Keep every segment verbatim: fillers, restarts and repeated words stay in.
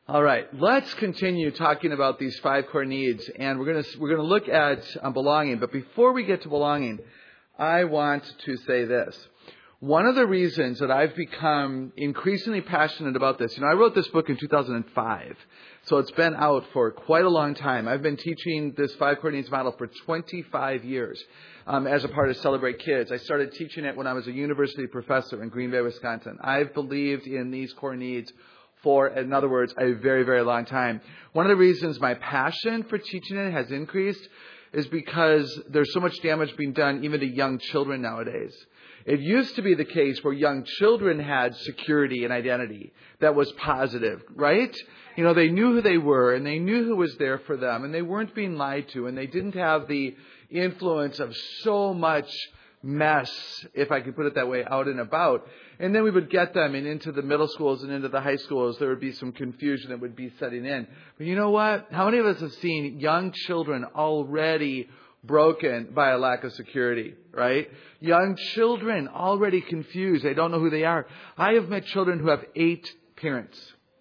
All right, let's continue talking about these five core needs, and we're going to we're going to look at um, belonging. But before we get to belonging, I want to say this. One of the reasons that I've become increasingly passionate about this, you know, I wrote this book in two thousand five, so it's been out for quite a long time. I've been teaching this five core needs model for twenty-five years um, as a part of Celebrate Kids. I started teaching it when I was a university professor in Green Bay, Wisconsin. I've believed in these core needs for, in other words, a very, very long time. One of the reasons my passion for teaching it has increased is because there's so much damage being done even to young children nowadays. It used to be the case where young children had security and identity that was positive, right? You know, they knew who they were and they knew who was there for them and they weren't being lied to and they didn't have the influence of so much mess, if I could put it that way, out and about. And then we would get them and into the middle schools and into the high schools. There would be some confusion that would be setting in. But you know what? How many of us have seen young children already broken by a lack of security, right? Young children already confused. They don't know who they are. I have met children who have eight parents.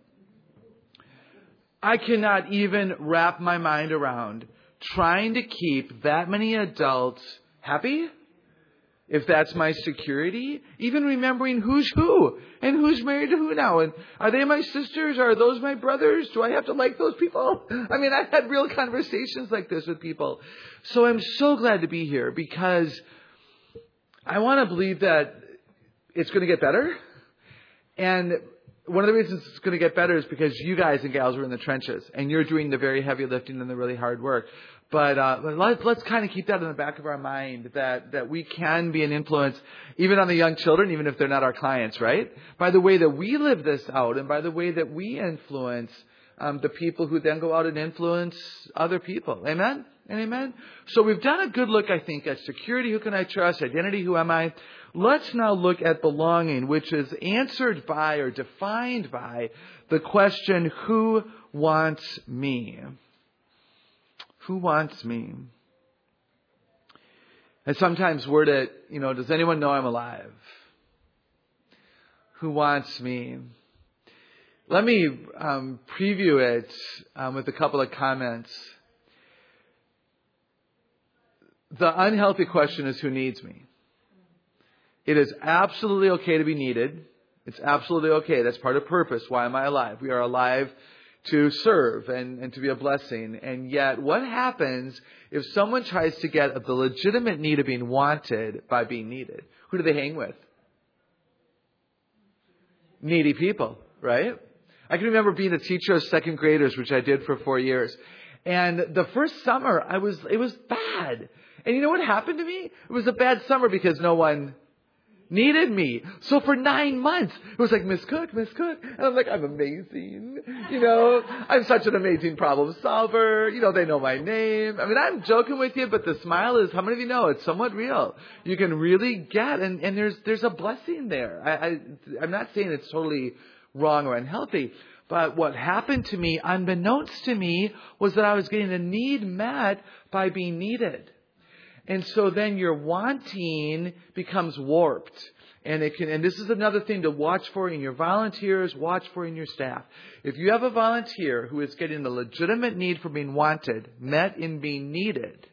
I cannot even wrap my mind around trying to keep that many adults happy. If that's my security, even remembering who's who and who's married to who now. And are they my sisters? Are those my brothers? Do I have to like those people? I mean, I've had real conversations like this with people. So I'm so glad to be here because I want to believe that it's going to get better. And one of the reasons it's going to get better is because you guys and gals are in the trenches and you're doing the very heavy lifting and the really hard work. But, uh, but let's, let's kind of keep that in the back of our mind that, that we can be an influence even on the young children, even if they're not our clients, right? By the way that we live this out and by the way that we influence um, the people who then go out and influence other people. Amen? And amen? So we've done a good look, I think, at security. Who can I trust? Identity. Who am I? Let's now look at belonging, which is answered by or defined by the question, who wants me? Who wants me? I sometimes word it, you know, does anyone know I'm alive? Who wants me? Let me um, preview it um, with a couple of comments. The unhealthy question is, who needs me? It is absolutely okay to be needed. It's absolutely okay. That's part of purpose. Why am I alive? We are alive to serve and, and to be a blessing. And yet, what happens if someone tries to get the legitimate need of being wanted by being needed? Who do they hang with? Needy people, right? I can remember being a teacher of second graders, which I did for four years. And the first summer, I was it was bad. And you know what happened to me? It was a bad summer because no one needed me. So for nine months, it was like, Miss Cook, Miss Cook. And I'm like, I'm amazing. You know, I'm such an amazing problem solver. You know, they know my name. I mean, I'm joking with you, but the smile is, how many of you know it's somewhat real? You can really get, and, and there's there's a blessing there. I, I, I'm not saying it's totally wrong or unhealthy. But what happened to me, unbeknownst to me, was that I was getting a need met by being needed. And so then your wanting becomes warped. And it can, and this is another thing to watch for in your volunteers, watch for in your staff. If you have a volunteer who is getting the legitimate need for being wanted, met in being needed,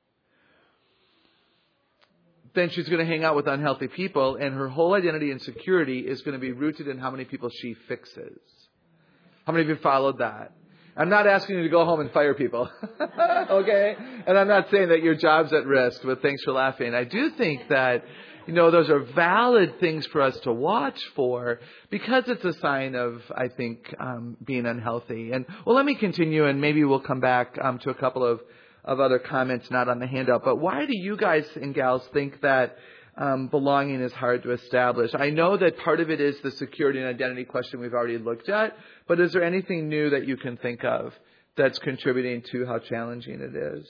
then she's going to hang out with unhealthy people, and her whole identity and security is going to be rooted in how many people she fixes. How many of you followed that? I'm not asking you to go home and fire people, okay? And I'm not saying that your job's at risk, but thanks for laughing. I do think that, you know, those are valid things for us to watch for because it's a sign of, I think, um, being unhealthy. And, well, let me continue, and maybe we'll come back um, to a couple of, of other comments not on the handout. But why do you guys and gals think that Um, belonging is hard to establish? I know that part of it is the security and identity question we've already looked at, but is there anything new that you can think of that's contributing to how challenging it is?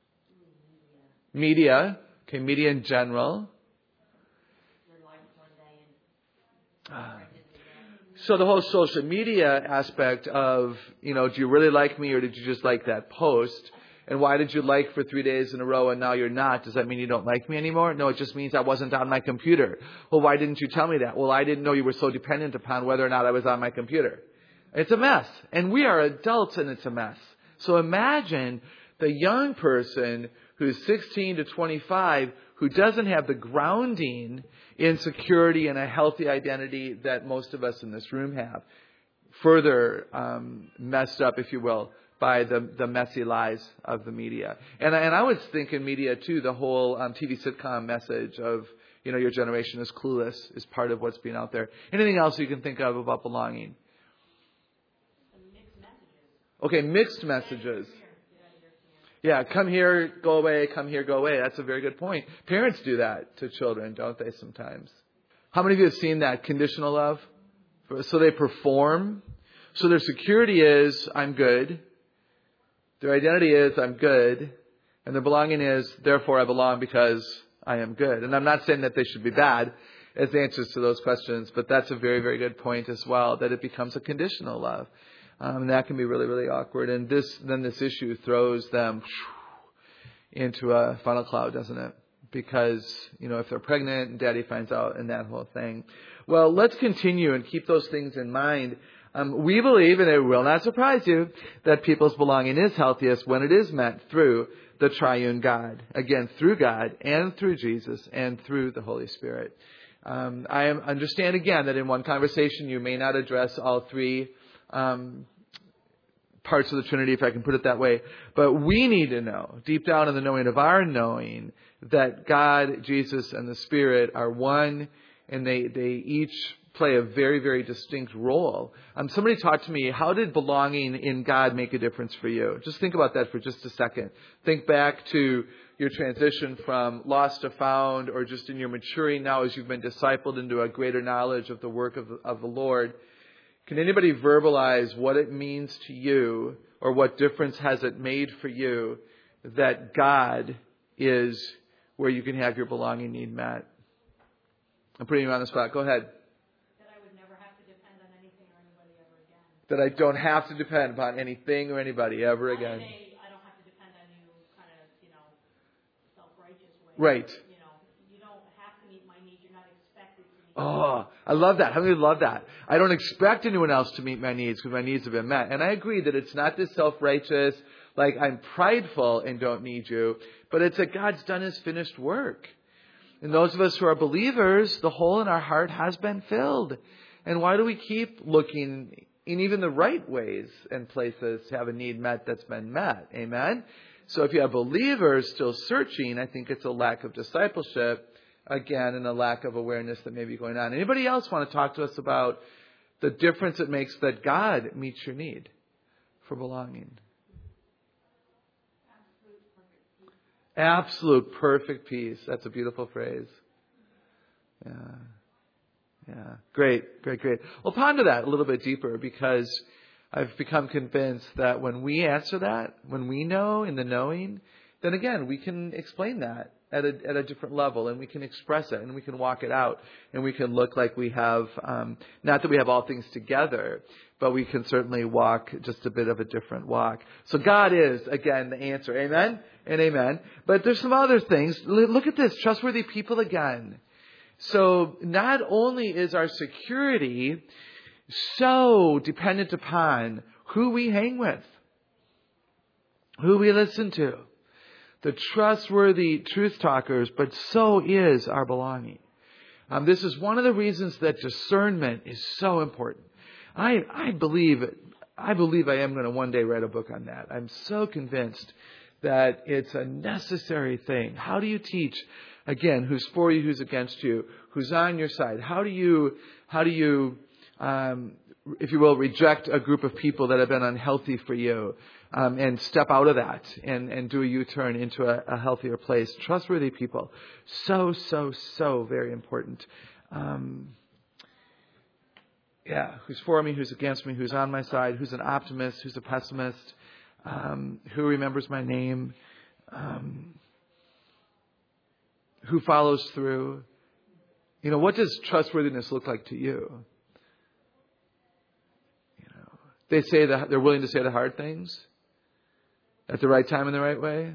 Media. Okay, media in general. Uh, so the whole social media aspect of, you know, do you really like me or did you just like that post? And why did you like for three days in a row and now you're not? Does that mean you don't like me anymore? No, it just means I wasn't on my computer. Well, why didn't you tell me that? Well, I didn't know you were so dependent upon whether or not I was on my computer. It's a mess. And we are adults and it's a mess. So imagine the young person who's sixteen to twenty-five who doesn't have the grounding in security and a healthy identity that most of us in this room have. Further um, messed up, if you will, by the, the messy lies of the media. And, and I was thinking media too, the whole um, T V sitcom message of, you know, your generation is clueless is part of what's being out there. Anything else you can think of about belonging? Mixed messages. Okay, mixed messages. Yeah, come here, go away, come here, go away. That's a very good point. Parents do that to children, don't they, sometimes? How many of you have seen that conditional love? So they perform. So their security is, I'm good. Their identity is, I'm good. And their belonging is, therefore I belong because I am good. And I'm not saying that they should be bad as answers to those questions, but that's a very, very good point as well, that it becomes a conditional love. Um, and that can be really, really awkward. And this, then this issue throws them into a funnel cloud, doesn't it? Because, you know, if they're pregnant and daddy finds out and that whole thing. Well, let's continue and keep those things in mind. Um, we believe, and it will not surprise you, that people's belonging is healthiest when it is met through the triune God. Again, through God and through Jesus and through the Holy Spirit. Um, I understand again that in one conversation you may not address all three Um, parts of the Trinity, if I can put it that way. But we need to know, deep down in the knowing of our knowing, that God, Jesus, and the Spirit are one, and they, they each play a very, very distinct role. Um, somebody talked to me, how did belonging in God make a difference for you? Just think about that for just a second. Think back to your transition from lost to found, or just in your maturing now as you've been discipled into a greater knowledge of the work of, of the Lord. Can anybody verbalize what it means to you, or what difference has it made for you that God is where you can have your belonging need met? I'm putting you on the spot. Go ahead. That I would never have to depend on anything or anybody ever again. That I don't have to depend upon anything or anybody ever Not again. in a, I don't have to depend on you kind of, you know, self-righteous way. Right. You know, you don't have to meet my needs. You're not expected to meet Oh, I love that. How many love that? I don't expect anyone else to meet my needs because my needs have been met. And I agree that it's not this self-righteous, like I'm prideful and don't need you, but it's that God's done His finished work. And those of us who are believers, the hole in our heart has been filled. And why do we keep looking in even the right ways and places to have a need met that's been met? Amen? So if you have believers still searching, I think it's a lack of discipleship. Again, and a lack of awareness that may be going on. Anybody else want to talk to us about the difference it makes that God meets your need for belonging? Absolute perfect peace. That's a beautiful phrase. Yeah. Yeah. Great, great, great. Well, ponder that a little bit deeper, because I've become convinced that when we answer that, when we know in the knowing, then again, we can explain that at a, at a different level, and we can express it, and we can walk it out, and we can look like we have, um, not that we have all things together, but we can certainly walk just a bit of a different walk. So God is, again, the answer. Amen and amen. But there's some other things. Look at this, trustworthy people again. So not only is our security so dependent upon who we hang with, who we listen to, the trustworthy truth talkers, but so is our belonging. Um, this is one of the reasons that discernment is so important. I, I believe I believe I am going to one day write a book on that. I'm so convinced that it's a necessary thing. How do you teach, again, who's for you, who's against you, who's on your side? How do you, how do you, um, if you will, reject a group of people that have been unhealthy for you? Um, and step out of that and, and do a U-turn into a, a healthier place. Trustworthy people. So, so, so very important. Um, yeah, who's for me, who's against me, who's on my side, who's an optimist, who's a pessimist, um, who remembers my name, um, who follows through. You know, what does trustworthiness look like to you? You know, they say that they're willing to say the hard things at the right time in the right way.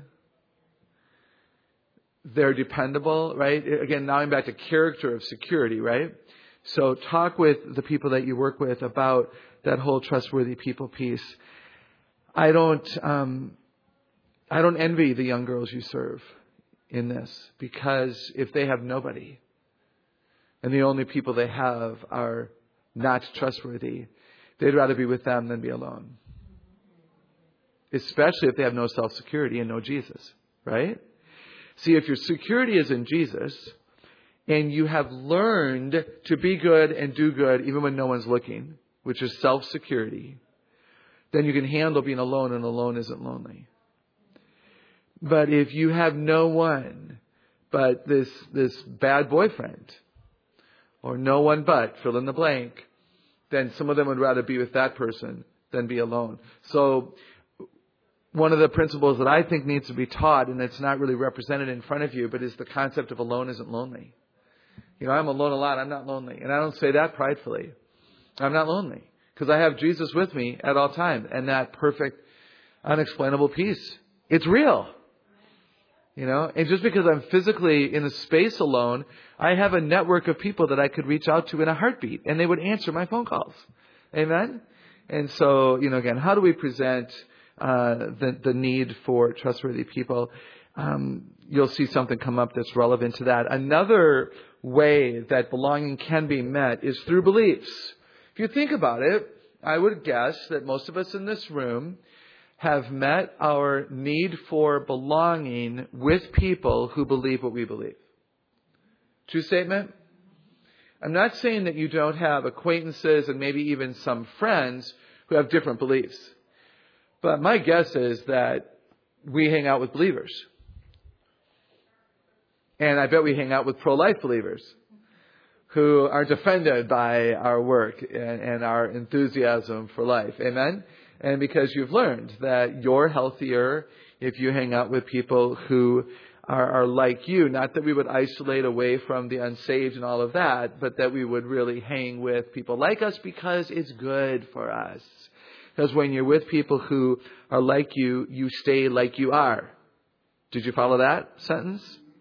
They're dependable, right? Again, now I'm back to character of security, right? So talk with the people that you work with about that whole trustworthy people piece. I don't, um, I don't envy the young girls you serve in this, because if they have nobody and the only people they have are not trustworthy, they'd rather be with them than be alone. Especially if they have no self-security and no Jesus, right? See, if your security is in Jesus and you have learned to be good and do good even when no one's looking, which is self-security, then you can handle being alone, and alone isn't lonely. But if you have no one but this this bad boyfriend, or no one but fill in the blank, then some of them would rather be with that person than be alone. So one of the principles that I think needs to be taught, and it's not really represented in front of you, but is the concept of alone isn't lonely. You know, I'm alone a lot. I'm not lonely. And I don't say that pridefully. I'm not lonely because I have Jesus with me at all times, and that perfect, unexplainable peace. It's real. You know, and just because I'm physically in a space alone, I have a network of people that I could reach out to in a heartbeat, and they would answer my phone calls. Amen? And so, you know, again, how do we present uh, the, the need for trustworthy people? Um, you'll see something come up that's relevant to that. Another way that belonging can be met is through beliefs. If you think about it, I would guess that most of us in this room have met our need for belonging with people who believe what we believe. True statement? I'm not saying that you don't have acquaintances and maybe even some friends who have different beliefs. But my guess is that we hang out with believers. And I bet we hang out with pro-life believers who aren't offended by our work and, and our enthusiasm for life. Amen? And because you've learned that you're healthier if you hang out with people who are, are like you. Not that we would isolate away from the unsaved and all of that, but that we would really hang with people like us because it's good for us. Because when you're with people who are like you, you stay like you are. Did you follow that sentence?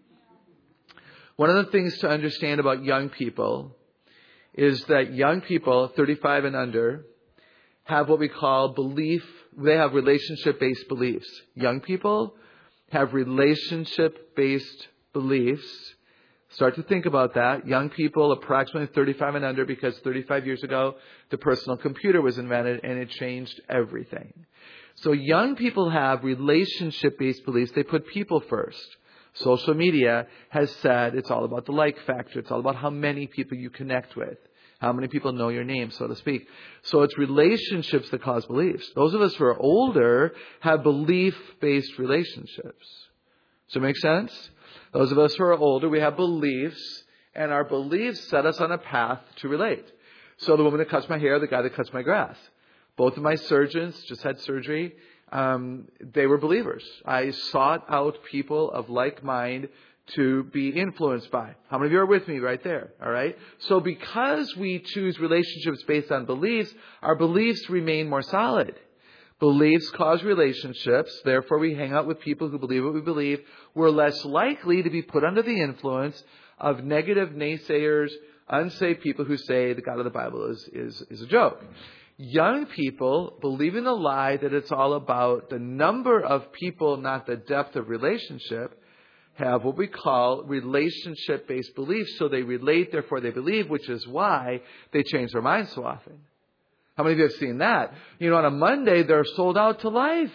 One of the things to understand about young people is that young people, thirty-five and under, have what we call belief. They have relationship-based beliefs. Young people have relationship-based beliefs. Start to think about that. Young people, approximately thirty-five and under, because thirty-five years ago, the personal computer was invented and it changed everything. So young people have relationship-based beliefs. They put people first. Social media has said it's all about the like factor. It's all about how many people you connect with. How many people know your name, so to speak. So it's relationships that cause beliefs. Those of us who are older have belief-based relationships. Does it make sense? Those of us who are older, we have beliefs, and our beliefs set us on a path to relate. So the woman that cuts my hair, the guy that cuts my grass. Both of my surgeons just had surgery. Um, they were believers. I sought out people of like mind to be influenced by. How many of you are with me right there? All right. So because we choose relationships based on beliefs, our beliefs remain more solid. Beliefs cause relationships. Therefore, we hang out with people who believe what we believe. We're less likely to be put under the influence of negative naysayers, unsaved people who say the God of the Bible is, is, is a joke. Young people believe in the lie that it's all about the number of people, not the depth of relationship, have what we call relationship-based beliefs. So they relate, therefore they believe, which is why they change their minds so often. How many of you have seen that? You know, on a Monday, they're sold out to life.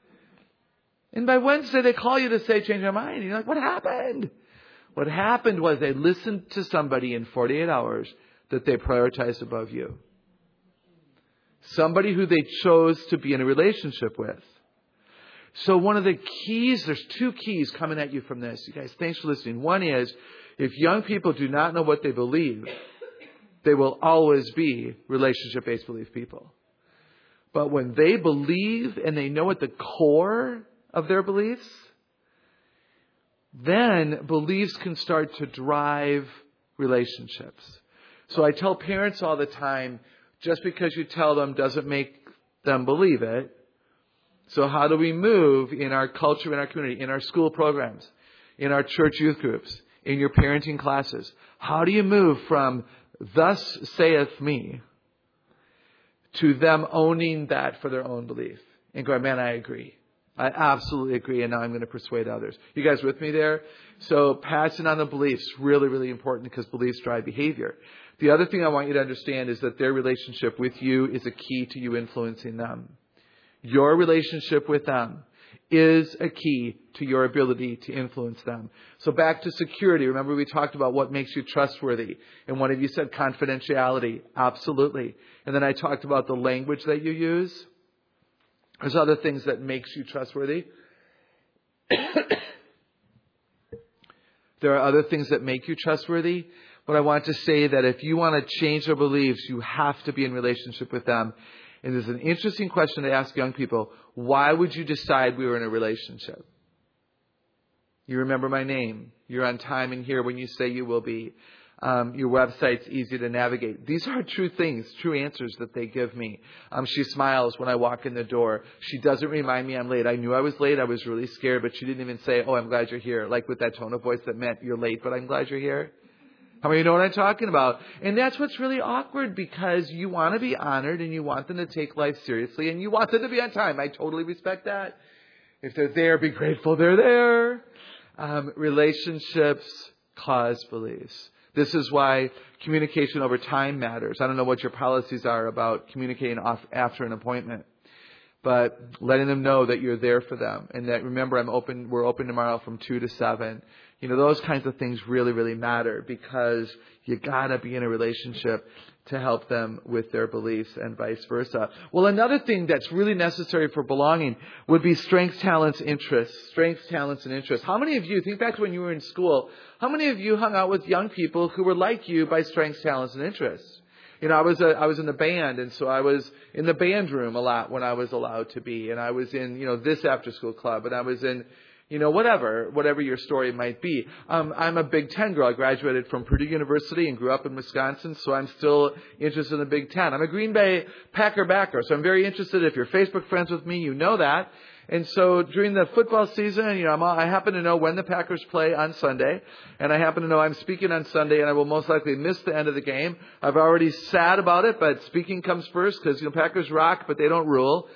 And by Wednesday, they call you to say, change your mind. And you're like, what happened? What happened was they listened to somebody in forty-eight hours that they prioritized above you. Somebody who they chose to be in a relationship with. So one of the keys, there's two keys coming at you from this. You guys, thanks for listening. One is, if young people do not know what they believe, they will always be relationship-based belief people. But when they believe and they know at the core of their beliefs, then beliefs can start to drive relationships. So I tell parents all the time, just because you tell them doesn't make them believe it. So how do we move in our culture, in our community, in our school programs, in our church youth groups, in your parenting classes? How do you move from thus saith me, to them owning that for their own belief. And going, man, I agree. I absolutely agree, and now I'm going to persuade others. You guys with me there? So passing on the beliefs, really, really important because beliefs drive behavior. The other thing I want you to understand is that their relationship with you is a key to you influencing them. Your relationship with them is a key to your ability to influence them. So back to security. Remember we talked about what makes you trustworthy. And one of you said confidentiality. Absolutely. And then I talked about the language that you use. There's other things that makes you trustworthy. There are other things that make you trustworthy. But I want to say that if you want to change their beliefs, you have to be in relationship with them. And there's an interesting question to ask young people. Why would you decide we were in a relationship? You remember my name. You're on time and here when you say you will be. Um, your website's easy to navigate. These are true things, true answers that they give me. Um, she smiles when I walk in the door. She doesn't remind me I'm late. I knew I was late. I was really scared, but she didn't even say, oh, I'm glad you're here. Like with that tone of voice that meant you're late, but I'm glad you're here. How many of you know what I'm talking about? And that's what's really awkward because you want to be honored and you want them to take life seriously and you want them to be on time. I totally respect that. If they're there, be grateful they're there. Um, relationships cause beliefs. This is why communication over time matters. I don't know what your policies are about communicating off after an appointment, but letting them know that you're there for them and that, remember, I'm open. We're open tomorrow from two to seven. You know, those kinds of things really, really matter because you gotta be in a relationship to help them with their beliefs and vice versa. Well, another thing that's really necessary for belonging would be strengths, talents, interests. Strengths, talents, and interests. How many of you, think back to when you were in school, how many of you hung out with young people who were like you by strengths, talents, and interests? You know, I was a, I was in the band, and so I was in the band room a lot when I was allowed to be, and I was in, you know, this after-school club, and I was in, you know, whatever, whatever your story might be. Um, I'm a Big Ten girl. I graduated from Purdue University and grew up in Wisconsin, so I'm still interested in the Big Ten. I'm a Green Bay Packer backer, so I'm very interested. If you're Facebook friends with me, you know that. And so during the football season, you know, I'm, I happen to know when the Packers play on Sunday, and I happen to know I'm speaking on Sunday, and I will most likely miss the end of the game. I've already sad about it, but speaking comes first because, you know, Packers rock, but they don't rule.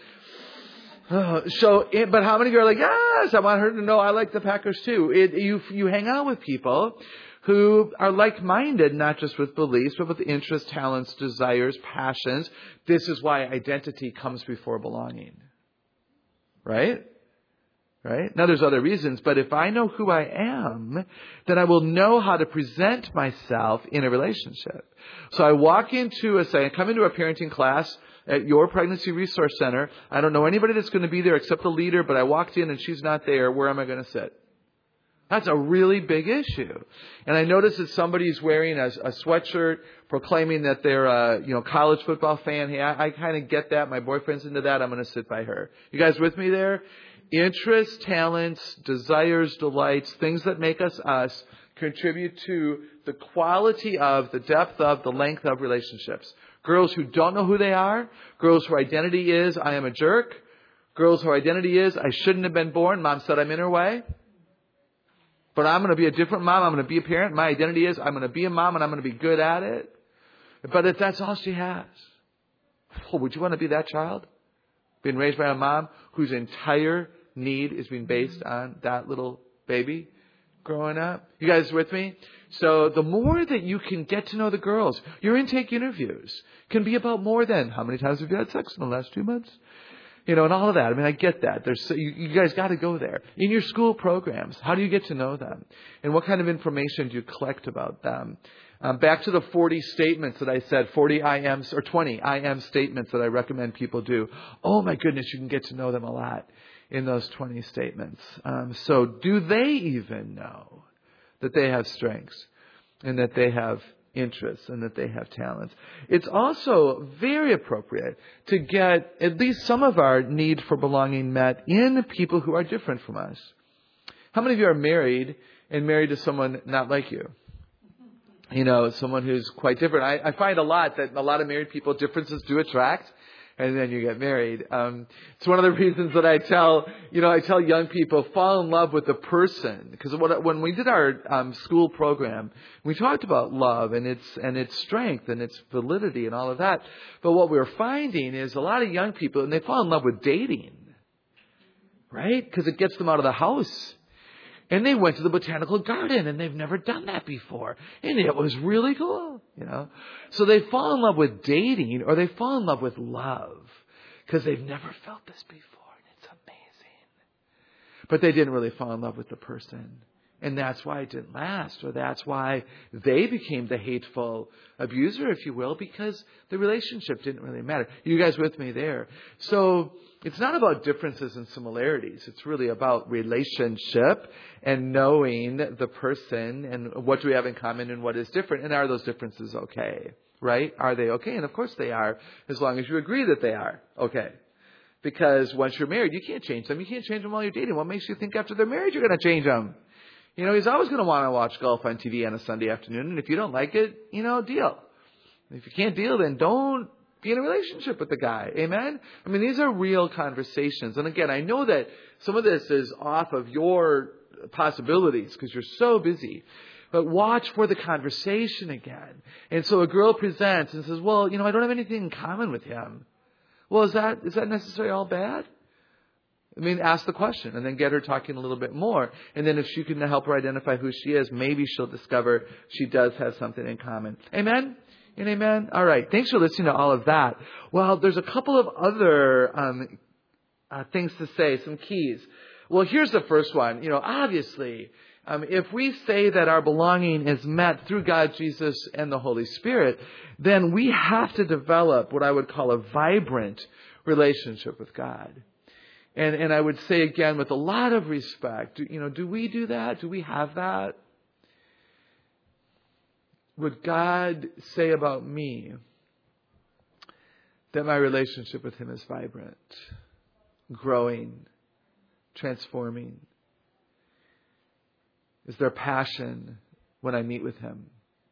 So, it, but how many of you are like, yes, I want her to know I like the Packers too. It, you, you hang out with people who are like-minded, not just with beliefs, but with interests, talents, desires, passions. This is why identity comes before belonging. Right? Right? Now there's other reasons, but if I know who I am, then I will know how to present myself in a relationship. So I walk into a, say, I come into a parenting class at your pregnancy resource center. I don't know anybody that's going to be there except the leader, but I walked in and she's not there. Where am I going to sit? That's a really big issue. And I notice that somebody's wearing a, a sweatshirt proclaiming that they're a, you know, college football fan. Hey, I, I kind of get that. My boyfriend's into that. I'm going to sit by her. You guys with me there? Interests, talents, desires, delights, things that make us us contribute to the quality of, the depth of, the length of relationships. Girls who don't know who they are. Girls whose identity is, I am a jerk. Girls whose identity is, I shouldn't have been born. Mom said I'm in her way. But I'm going to be a different mom. I'm going to be a parent. My identity is I'm going to be a mom and I'm going to be good at it. But if that's all she has, oh, would you want to be that child? Being raised by a mom whose entire need is being based on that little baby growing up. You guys with me? So the more that you can get to know the girls, your intake interviews can be about more than how many times have you had sex in the last two months? You know, and all of that. I mean, I get that. There's so, you, you guys got to go there. In your school programs, how do you get to know them? And what kind of information do you collect about them? Um, back to the forty statements that I said, forty I Ms or twenty I M statements that I recommend people do. Oh my goodness, you can get to know them a lot in those twenty statements. Um, so do they even know that they have strengths and that they have interests and that they have talents? It's also very appropriate to get at least some of our need for belonging met in people who are different from us. How many of you are married and married to someone not like you? You know, someone who's quite different. I, I find a lot that a lot of married people, differences do attract. and then you get married. Um, it's one of the reasons that I tell, you know, I tell young people, fall in love with the person. Because when we did our um, school program, we talked about love and its and its strength and its validity and all of that. But what we were finding is a lot of young people, and they fall in love with dating, right? Because it gets them out of the house. And they went to the botanical garden, and they've never done that before. And it was really cool, you know. So they fall in love with dating, or they fall in love with love, because they've never felt this before, and it's amazing. But they didn't really fall in love with the person. And that's why it didn't last, or that's why they became the hateful abuser, if you will, because the relationship didn't really matter. You guys with me there? So it's not about differences and similarities. It's really about relationship and knowing the person and what do we have in common and what is different. And are those differences okay? Right? Are they okay? And of course they are, as long as you agree that they are okay. Because once you're married, you can't change them. You can't change them while you're dating. What makes you think after they're married you're going to change them? You know, he's always going to want to watch golf on T V on a Sunday afternoon. And if you don't like it, you know, deal. If you can't deal, then don't be in a relationship with the guy. Amen? I mean, these are real conversations. And again, I know that some of this is off of your possibilities because you're so busy. But watch for the conversation again. And so a girl presents and says, well, you know, I don't have anything in common with him. Well, is that is that necessarily all bad? I mean, ask the question and then get her talking a little bit more. And then if she can help her identify who she is, maybe she'll discover she does have something in common. Amen? And amen? All right. Thanks for listening to all of that. Well, there's a couple of other um, uh, things to say, some keys. Well, here's the first one. You know, obviously, um, if we say that our belonging is met through God, Jesus, and the Holy Spirit, then we have to develop what I would call a vibrant relationship with God. And and I would say again, with a lot of respect, you know, do we do that? Do we have that? Would God say about me that my relationship with Him is vibrant, growing, transforming? Is there passion when I meet with Him?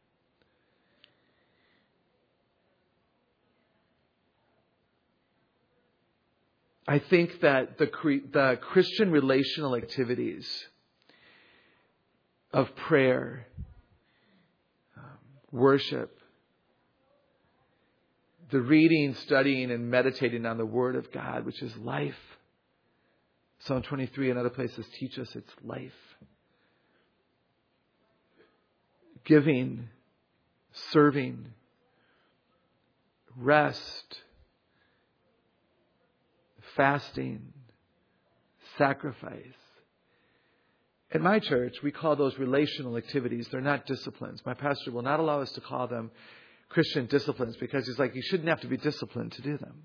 I think that the the Christian relational activities of prayer, um, worship, the reading, studying, and meditating on the Word of God, which is life. Psalm twenty-three and other places teach us it's life. Giving, serving, rest, fasting, sacrifice. At my church, we call those relational activities. They're not disciplines. My pastor will not allow us to call them Christian disciplines because he's like, you shouldn't have to be disciplined to do them.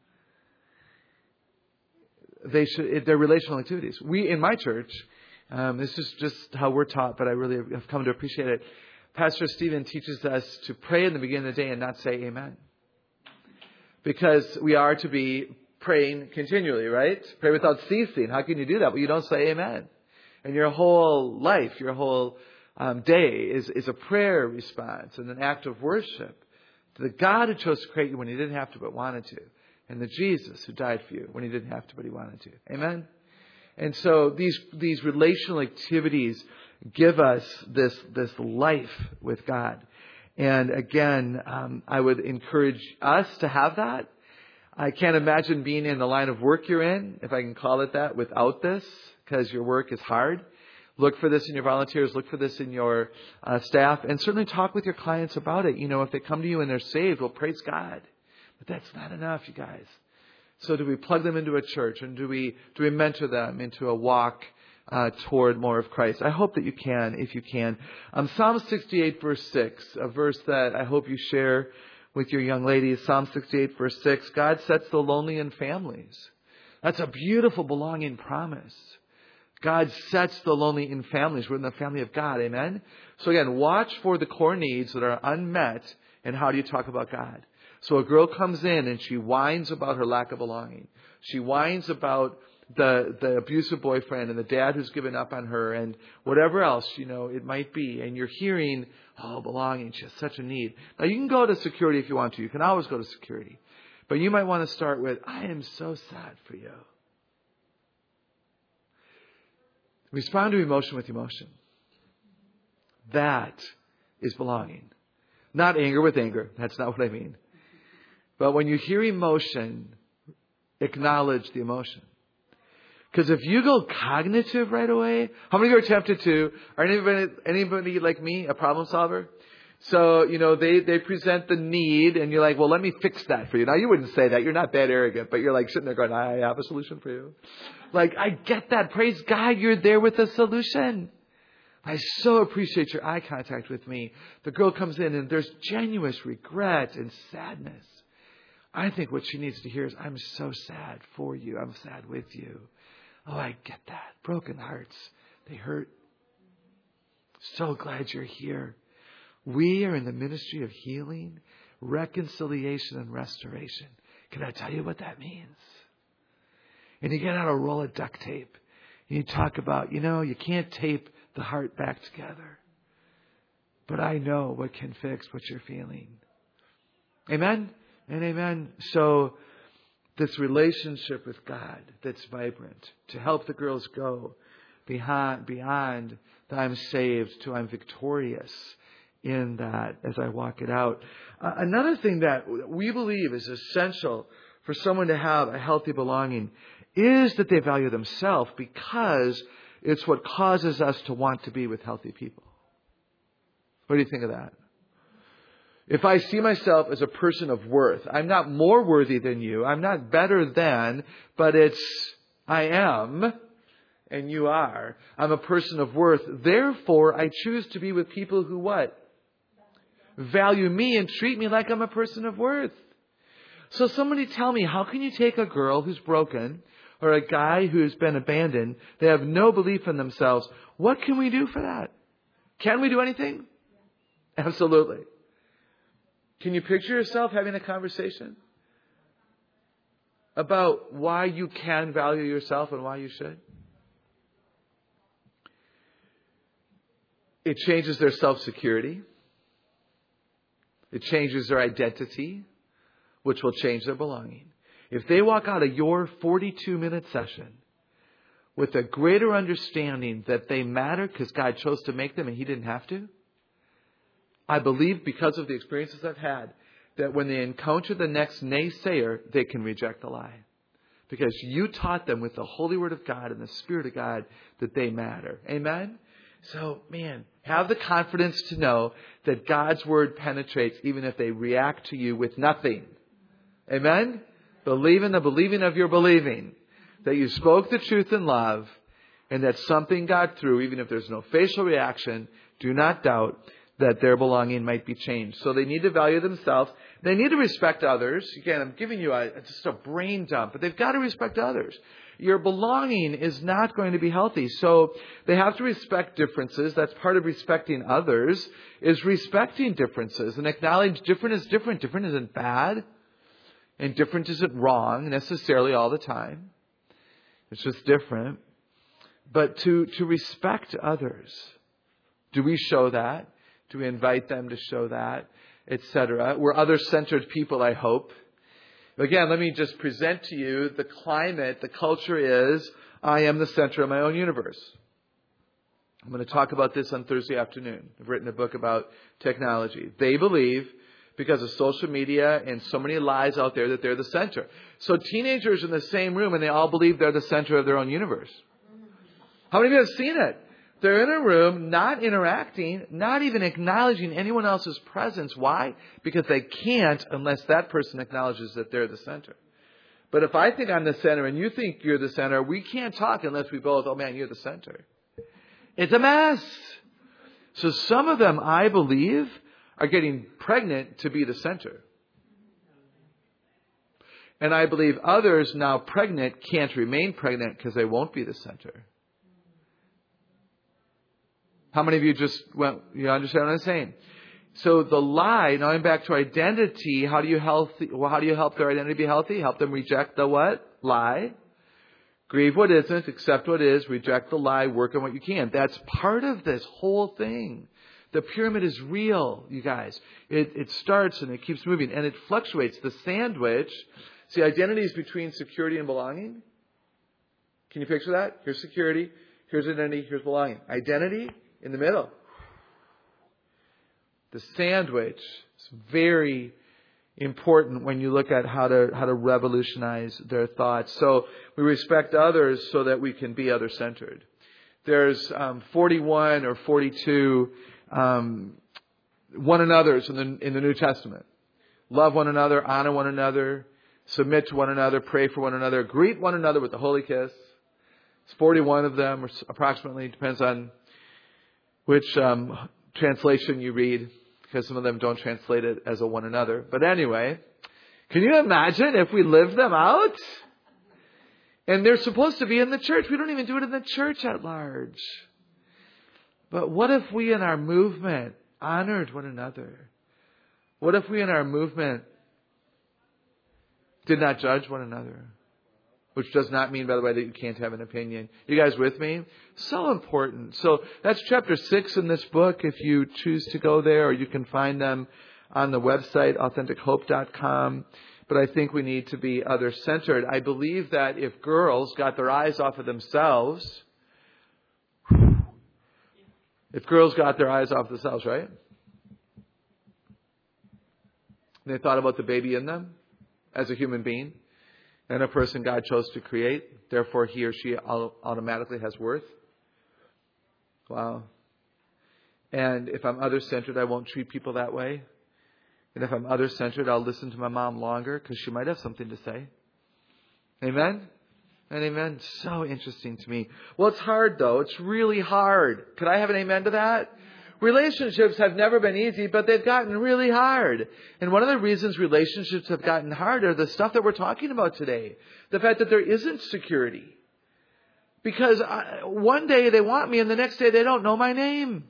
They should. They're relational activities. We, in my church, um, this is just how we're taught, but I really have come to appreciate it. Pastor Stephen teaches us to pray in the beginning of the day and not say amen. Because we are to be praying continually, right? Pray without ceasing. How can you do that? Well, you don't say amen. And your whole life, your whole um, day is, is a prayer response and an act of worship to the God who chose to create you when He didn't have to but wanted to. And the Jesus who died for you when He didn't have to but He wanted to. Amen? And so these these relational activities give us this, this life with God. And again, um, I would encourage us to have that. I can't imagine being in the line of work you're in, if I can call it that, without this, because your work is hard. Look for this in your volunteers. Look for this in your uh, staff. And certainly talk with your clients about it. You know, if they come to you and they're saved, well, praise God. But that's not enough, you guys. So do we plug them into a church? And do we do we mentor them into a walk uh, toward more of Christ? I hope that you can, if you can. Um, Psalm sixty-eight, verse six, a verse that I hope you share with your young ladies. Psalm sixty-eight, verse six, God sets the lonely in families. That's a beautiful belonging promise. God sets the lonely in families. We're in the family of God. Amen? So again, watch for the core needs that are unmet, and how do you talk about God? So a girl comes in and she whines about her lack of belonging. She whines about the the abusive boyfriend and the dad who's given up on her and whatever else, you know, it might be. And you're hearing, oh, belonging, she has such a need. Now, you can go to security if you want to. You can always go to security. But you might want to start with, I am so sad for you. Respond to emotion with emotion. That is belonging. Not anger with anger. That's not what I mean. But when you hear emotion, acknowledge the emotion. Because if you go cognitive right away, how many of you are tempted to, are anybody, anybody like me a problem solver? So, you know, they, they present the need and you're like, well, let me fix that for you. Now, you wouldn't say that. You're not that arrogant, but you're like sitting there going, I have a solution for you. Like, I get that. Praise God, you're there with a solution. I so appreciate your eye contact with me. The girl comes in and there's genuine regret and sadness. I think what she needs to hear is, I'm so sad for you. I'm sad with you. Oh, I get that. Broken hearts. They hurt. So glad you're here. We are in the ministry of healing, reconciliation, and restoration. Can I tell you what that means? And you get out a roll of duct tape. And you talk about, you know, you can't tape the heart back together. But I know what can fix what you're feeling. Amen? And amen. So this relationship with God that's vibrant to help the girls go beyond, beyond that I'm saved to I'm victorious in that as I walk it out. Uh, another thing that we believe is essential for someone to have a healthy belonging is that they value themselves, because it's what causes us to want to be with healthy people. What do you think of that? If I see myself as a person of worth, I'm not more worthy than you. I'm not better than, but it's, I am, and you are. I'm a person of worth. Therefore, I choose to be with people who what? Value me and treat me like I'm a person of worth. So somebody tell me, how can you take a girl who's broken or a guy who's been abandoned? They have no belief in themselves. What can we do for that? Can we do anything? Absolutely. Can you picture yourself having a conversation about why you can value yourself and why you should? It changes their self-security. It changes their identity, which will change their belonging. If they walk out of your forty-two minute session with a greater understanding that they matter because God chose to make them and He didn't have to, I believe, because of the experiences I've had, that when they encounter the next naysayer, they can reject the lie. Because you taught them with the Holy Word of God and the Spirit of God that they matter. Amen? So, man, have the confidence to know that God's Word penetrates even if they react to you with nothing. Amen? Believe in the believing of your believing. That you spoke the truth in love and that something got through, even if there's no facial reaction. Do not doubt that their belonging might be changed. So they need to value themselves. They need to respect others. Again, I'm giving you a, just a brain dump, but they've got to respect others. Your belonging is not going to be healthy. So they have to respect differences. That's part of respecting others, is respecting differences and acknowledge different is different. Different isn't bad, and different isn't wrong necessarily all the time. It's just different. But to, to respect others, do we show that? Do we invite them to show that, et cetera? We're other-centered people, I hope. Again, let me just present to you the climate, the culture is, I am the center of my own universe. I'm going to talk about this on Thursday afternoon. I've written a book about technology. They believe, because of social media and so many lies out there, that they're the center. So teenagers in the same room and they all believe they're the center of their own universe. How many of you have seen it? They're in a room, not interacting, not even acknowledging anyone else's presence. Why? Because they can't unless that person acknowledges that they're the center. But if I think I'm the center and you think you're the center, we can't talk unless we both, oh man, you're the center. It's a mess. So some of them, I believe, are getting pregnant to be the center. And I believe others now pregnant can't remain pregnant because they won't be the center. How many of you just went, you understand what I'm saying? So the lie, now I'm back to identity. How do you healthy, well, how do you help their identity be healthy? Help them reject the what? Lie. Grieve what isn't, accept what is, reject the lie, work on what you can. That's part of this whole thing. The pyramid is real, you guys. It, it starts and it keeps moving and it fluctuates. The sandwich, see, identity is between security and belonging. Can you picture that? Here's security, here's identity, here's belonging. Identity in the middle. The sandwich is very important when you look at how to how to revolutionize their thoughts. So we respect others so that we can be other-centered. There's um, forty-one or forty-two um, one another's in the in the New Testament. Love one another, honor one another, submit to one another, pray for one another, greet one another with the holy kiss. It's forty-one of them, or approximately, depends on which um, translation you read, because some of them don't translate it as a one another. But anyway, can you imagine if we lived them out? And they're supposed to be in the church. We don't even do it in the church at large. But what if we in our movement honored one another? What if we in our movement did not judge one another? Which does not mean, by the way, that you can't have an opinion. You guys with me? So important. So that's chapter six in this book. If you choose to go there, or you can find them on the website, authentic hope dot com. But I think we need to be other-centered. I believe that if girls got their eyes off of themselves, if girls got their eyes off themselves, right? And they thought about the baby in them as a human being, and a person God chose to create, therefore he or she automatically has worth. Wow. And if I'm other-centered, I won't treat people that way. And if I'm other-centered, I'll listen to my mom longer because she might have something to say. Amen? And amen. So interesting to me. Well, it's hard though. It's really hard. Could I have an amen to that? Relationships have never been easy, but they've gotten really hard. And one of the reasons relationships have gotten harder, the stuff that we're talking about today. The fact that there isn't security. Because I, one day they want me and the next day they don't know my name.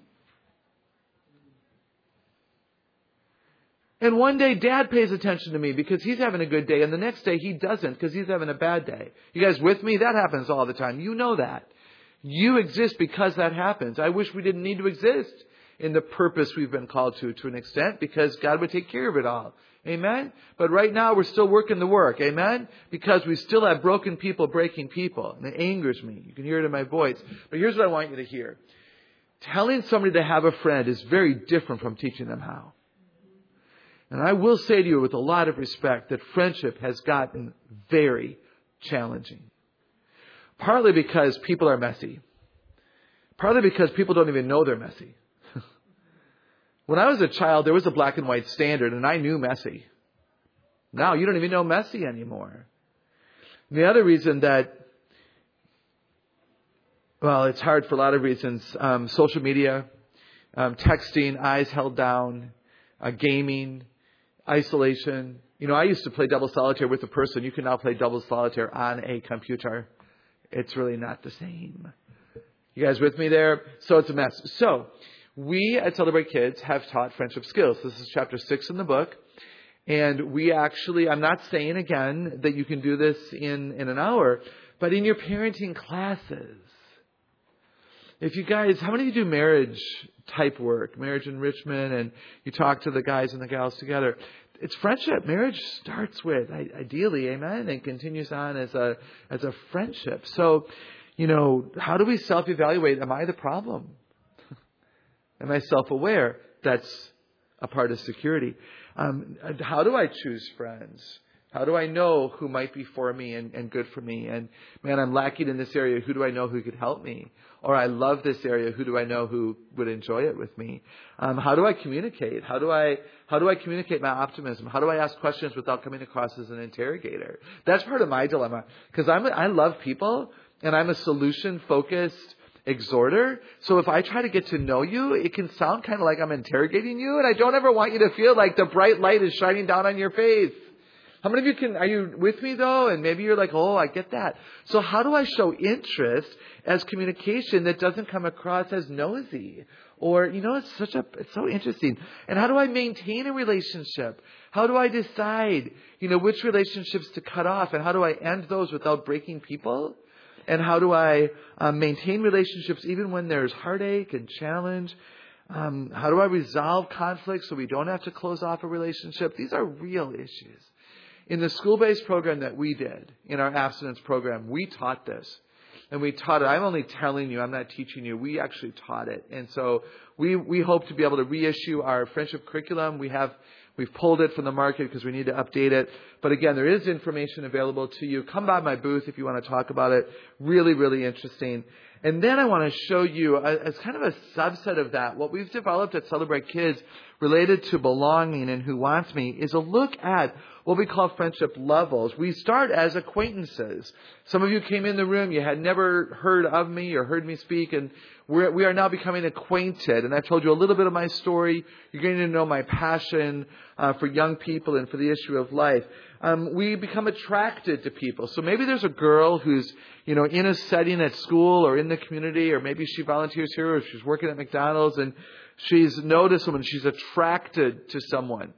And one day Dad pays attention to me because he's having a good day, and the next day he doesn't because he's having a bad day. You guys with me? That happens all the time. You know that. You exist because that happens. I wish we didn't need to exist in the purpose we've been called to, to an extent, because God would take care of it all. Amen? But right now we're still working the work. Amen? Because we still have broken people breaking people. And it angers me. You can hear it in my voice. But here's what I want you to hear. Telling somebody to have a friend is very different from teaching them how. And I will say to you with a lot of respect that friendship has gotten very challenging. Partly because people are messy. Partly because people don't even know they're messy. When I was a child, there was a black and white standard, and I knew messy. Now you don't even know messy anymore. And the other reason that, well, it's hard for a lot of reasons. Um, social media, um, texting, eyes held down, uh, gaming, isolation. You know, I used to play double solitaire with a person. You can now play double solitaire on a computer. It's really not the same. You guys with me there? So it's a mess. So we at Celebrate Kids have taught friendship skills. This is chapter six in the book. And we actually, I'm not saying again that you can do this in, in an hour, but in your parenting classes. If you guys, how many of you do marriage type work, marriage enrichment, and you talk to the guys and the gals together? It's friendship. Marriage starts with, ideally, amen, and continues on as a as a friendship. So, you know, how do we self-evaluate? Am I the problem? Am I self-aware? That's a part of security. Um, how do I choose friends? How do I know who might be for me and, and good for me? And man, I'm lacking in this area. Who do I know who could help me? Or I love this area. Who do I know who would enjoy it with me? Um, how do I communicate? How do I how do I communicate my optimism? How do I ask questions without coming across as an interrogator? That's part of my dilemma, because I'm I love people and I'm a solution focused exhorter. So if I try to get to know you, it can sound kind of like I'm interrogating you, and I don't ever want you to feel like the bright light is shining down on your face. How many of you can, are you with me though? And maybe you're like, oh, I get that. So how do I show interest as communication that doesn't come across as nosy? Or, you know, it's such a, it's so interesting. And how do I maintain a relationship? How do I decide, you know, which relationships to cut off? And how do I end those without breaking people? And how do I um, maintain relationships even when there's heartache and challenge? Um, how do I resolve conflict so we don't have to close off a relationship? These are real issues. In the school-based program that we did, in our abstinence program, we taught this. And we taught it. I'm only telling you, I'm not teaching you. We actually taught it. And so we, we hope to be able to reissue our friendship curriculum. We have, we've pulled it from the market because we need to update it. But again, there is information available to you. Come by my booth if you want to talk about it. Really, really interesting. And then I want to show you, as kind of a subset of that, what we've developed at Celebrate Kids related to belonging and Who Wants Me is a look at what we call friendship levels. We start as acquaintances. Some of you came in the room, you had never heard of me or heard me speak, and we're, we are now becoming acquainted. And I've told you a little bit of my story. You're getting to know my passion uh, for young people and for the issue of life. Um, we become attracted to people. So maybe there's a girl who's, you know, in a setting at school or in the community, or maybe she volunteers here, or she's working at McDonald's, and she's noticed someone, she's attracted to someone.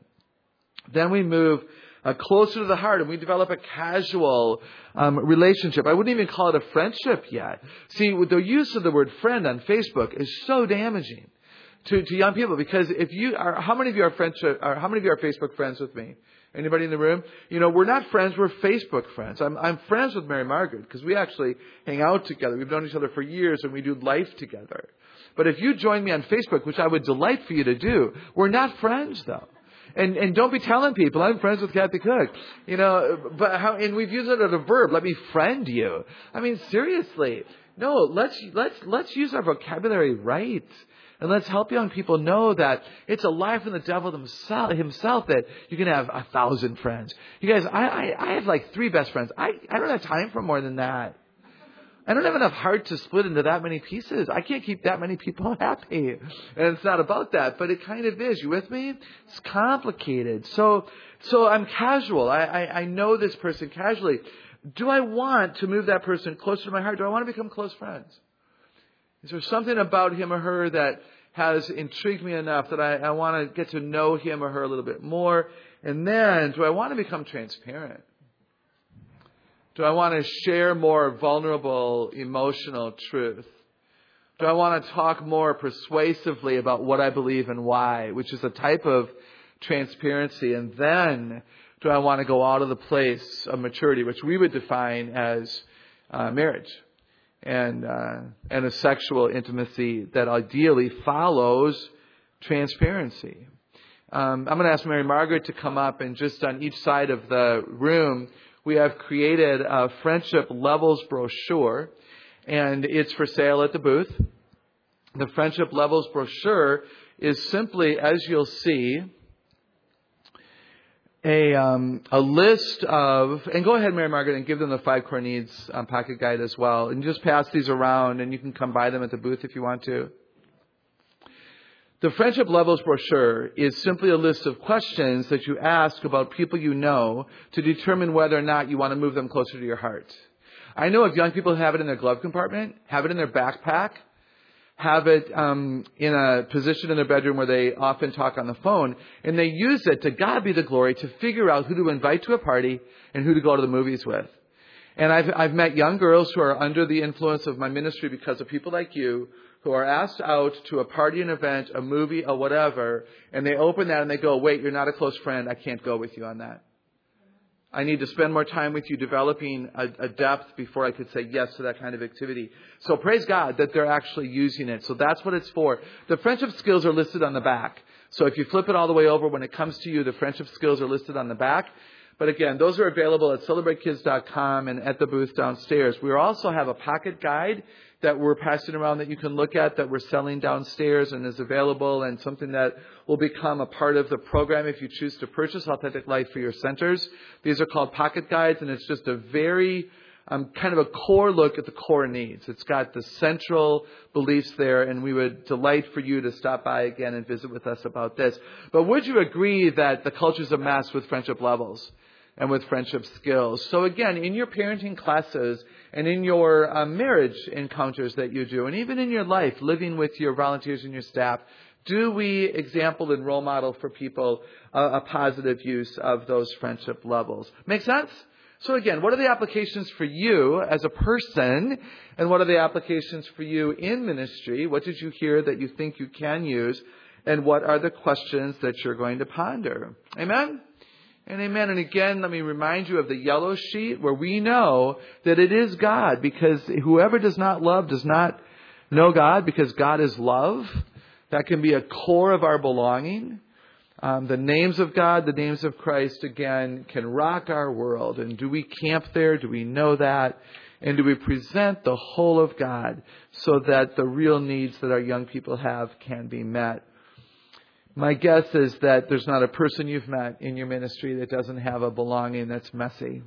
Then we move uh, closer to the heart, and we develop a casual um, relationship. I wouldn't even call it a friendship yet. See, with the use of the word friend on Facebook is so damaging to, to young people, because if you are, how many of you are friendship, or how many of you are Facebook friends with me? Anybody in the room? You know, we're not friends, we're Facebook friends. I'm, I'm friends with Mary Margaret because we actually hang out together. We've known each other for years and we do life together. But if you join me on Facebook, which I would delight for you to do, we're not friends though. And and don't be telling people I'm friends with Kathy Cook. You know, but how, and we've used it as a verb. Let me friend you. I mean, seriously. No, let's let's let's use our vocabulary right. And let's help young people know that it's a lie from the devil himself, himself that you can have a thousand friends. You guys, I, I, I have like three best friends. I, I don't have time for more than that. I don't have enough heart to split into that many pieces. I can't keep that many people happy. And it's not about that, but it kind of is. You with me? It's complicated. So, so I'm casual. I, I, I know this person casually. Do I want to move that person closer to my heart? Do I want to become close friends? Is there something about him or her that has intrigued me enough that I, I want to get to know him or her a little bit more? And then, do I want to become transparent? Do I want to share more vulnerable, emotional truth? Do I want to talk more persuasively about what I believe and why, which is a type of transparency? And then, do I want to go out of the place of maturity, which we would define as uh, marriage? And uh, and a sexual intimacy that ideally follows transparency. Um, I'm going to ask Mary Margaret to come up, and just on each side of the room, we have created a friendship levels brochure, and it's for sale at the booth. The friendship levels brochure is simply, as you'll see, a um, a list of, and go ahead, Mary Margaret, and give them the five core needs um, pocket guide as well, and just pass these around, and you can come by them at the booth if you want to. The Friendship Levels brochure is simply a list of questions that you ask about people you know to determine whether or not you want to move them closer to your heart. I know if young people have it in their glove compartment, have it in their backpack, have it um, in a position in their bedroom where they often talk on the phone, and they use it, to God be the glory, to figure out who to invite to a party and who to go to the movies with. And I've, I've met young girls who are under the influence of my ministry because of people like you, who are asked out to a party, an event, a movie, or whatever, and they open that and they go, wait, you're not a close friend. I can't go with you on that. I need to spend more time with you developing a, a depth before I could say yes to that kind of activity. So praise God that they're actually using it. So that's what it's for. The friendship skills are listed on the back. So if you flip it all the way over, when it comes to you, the friendship skills are listed on the back. But again, those are available at celebrate kids dot com and at the booth downstairs. We also have a pocket guide that we're passing around that you can look at, that we're selling downstairs and is available, and something that will become a part of the program if you choose to purchase Authentic Life for your centers. These are called pocket guides, and it's just a very um, kind of a core look at the core needs. It's got the central beliefs there, and we would delight for you to stop by again and visit with us about this. But would you agree that the culture's a mess with friendship levels and with friendship skills? So again, in your parenting classes and in your uh, marriage encounters that you do, and even in your life, living with your volunteers and your staff, do we example and role model for people uh, a positive use of those friendship levels? Make sense? So again, what are the applications for you as a person? And what are the applications for you in ministry? What did you hear that you think you can use? And what are the questions that you're going to ponder? Amen? And amen. And again, let me remind you of the yellow sheet where we know that it is God, because whoever does not love does not know God, because God is love. That can be a core of our belonging. Um, the names of God, the names of Christ, again, can rock our world. And do we camp there? Do we know that? And do we present the whole of God so that the real needs that our young people have can be met? My guess is that there's not a person you've met in your ministry that doesn't have a belonging that's messy.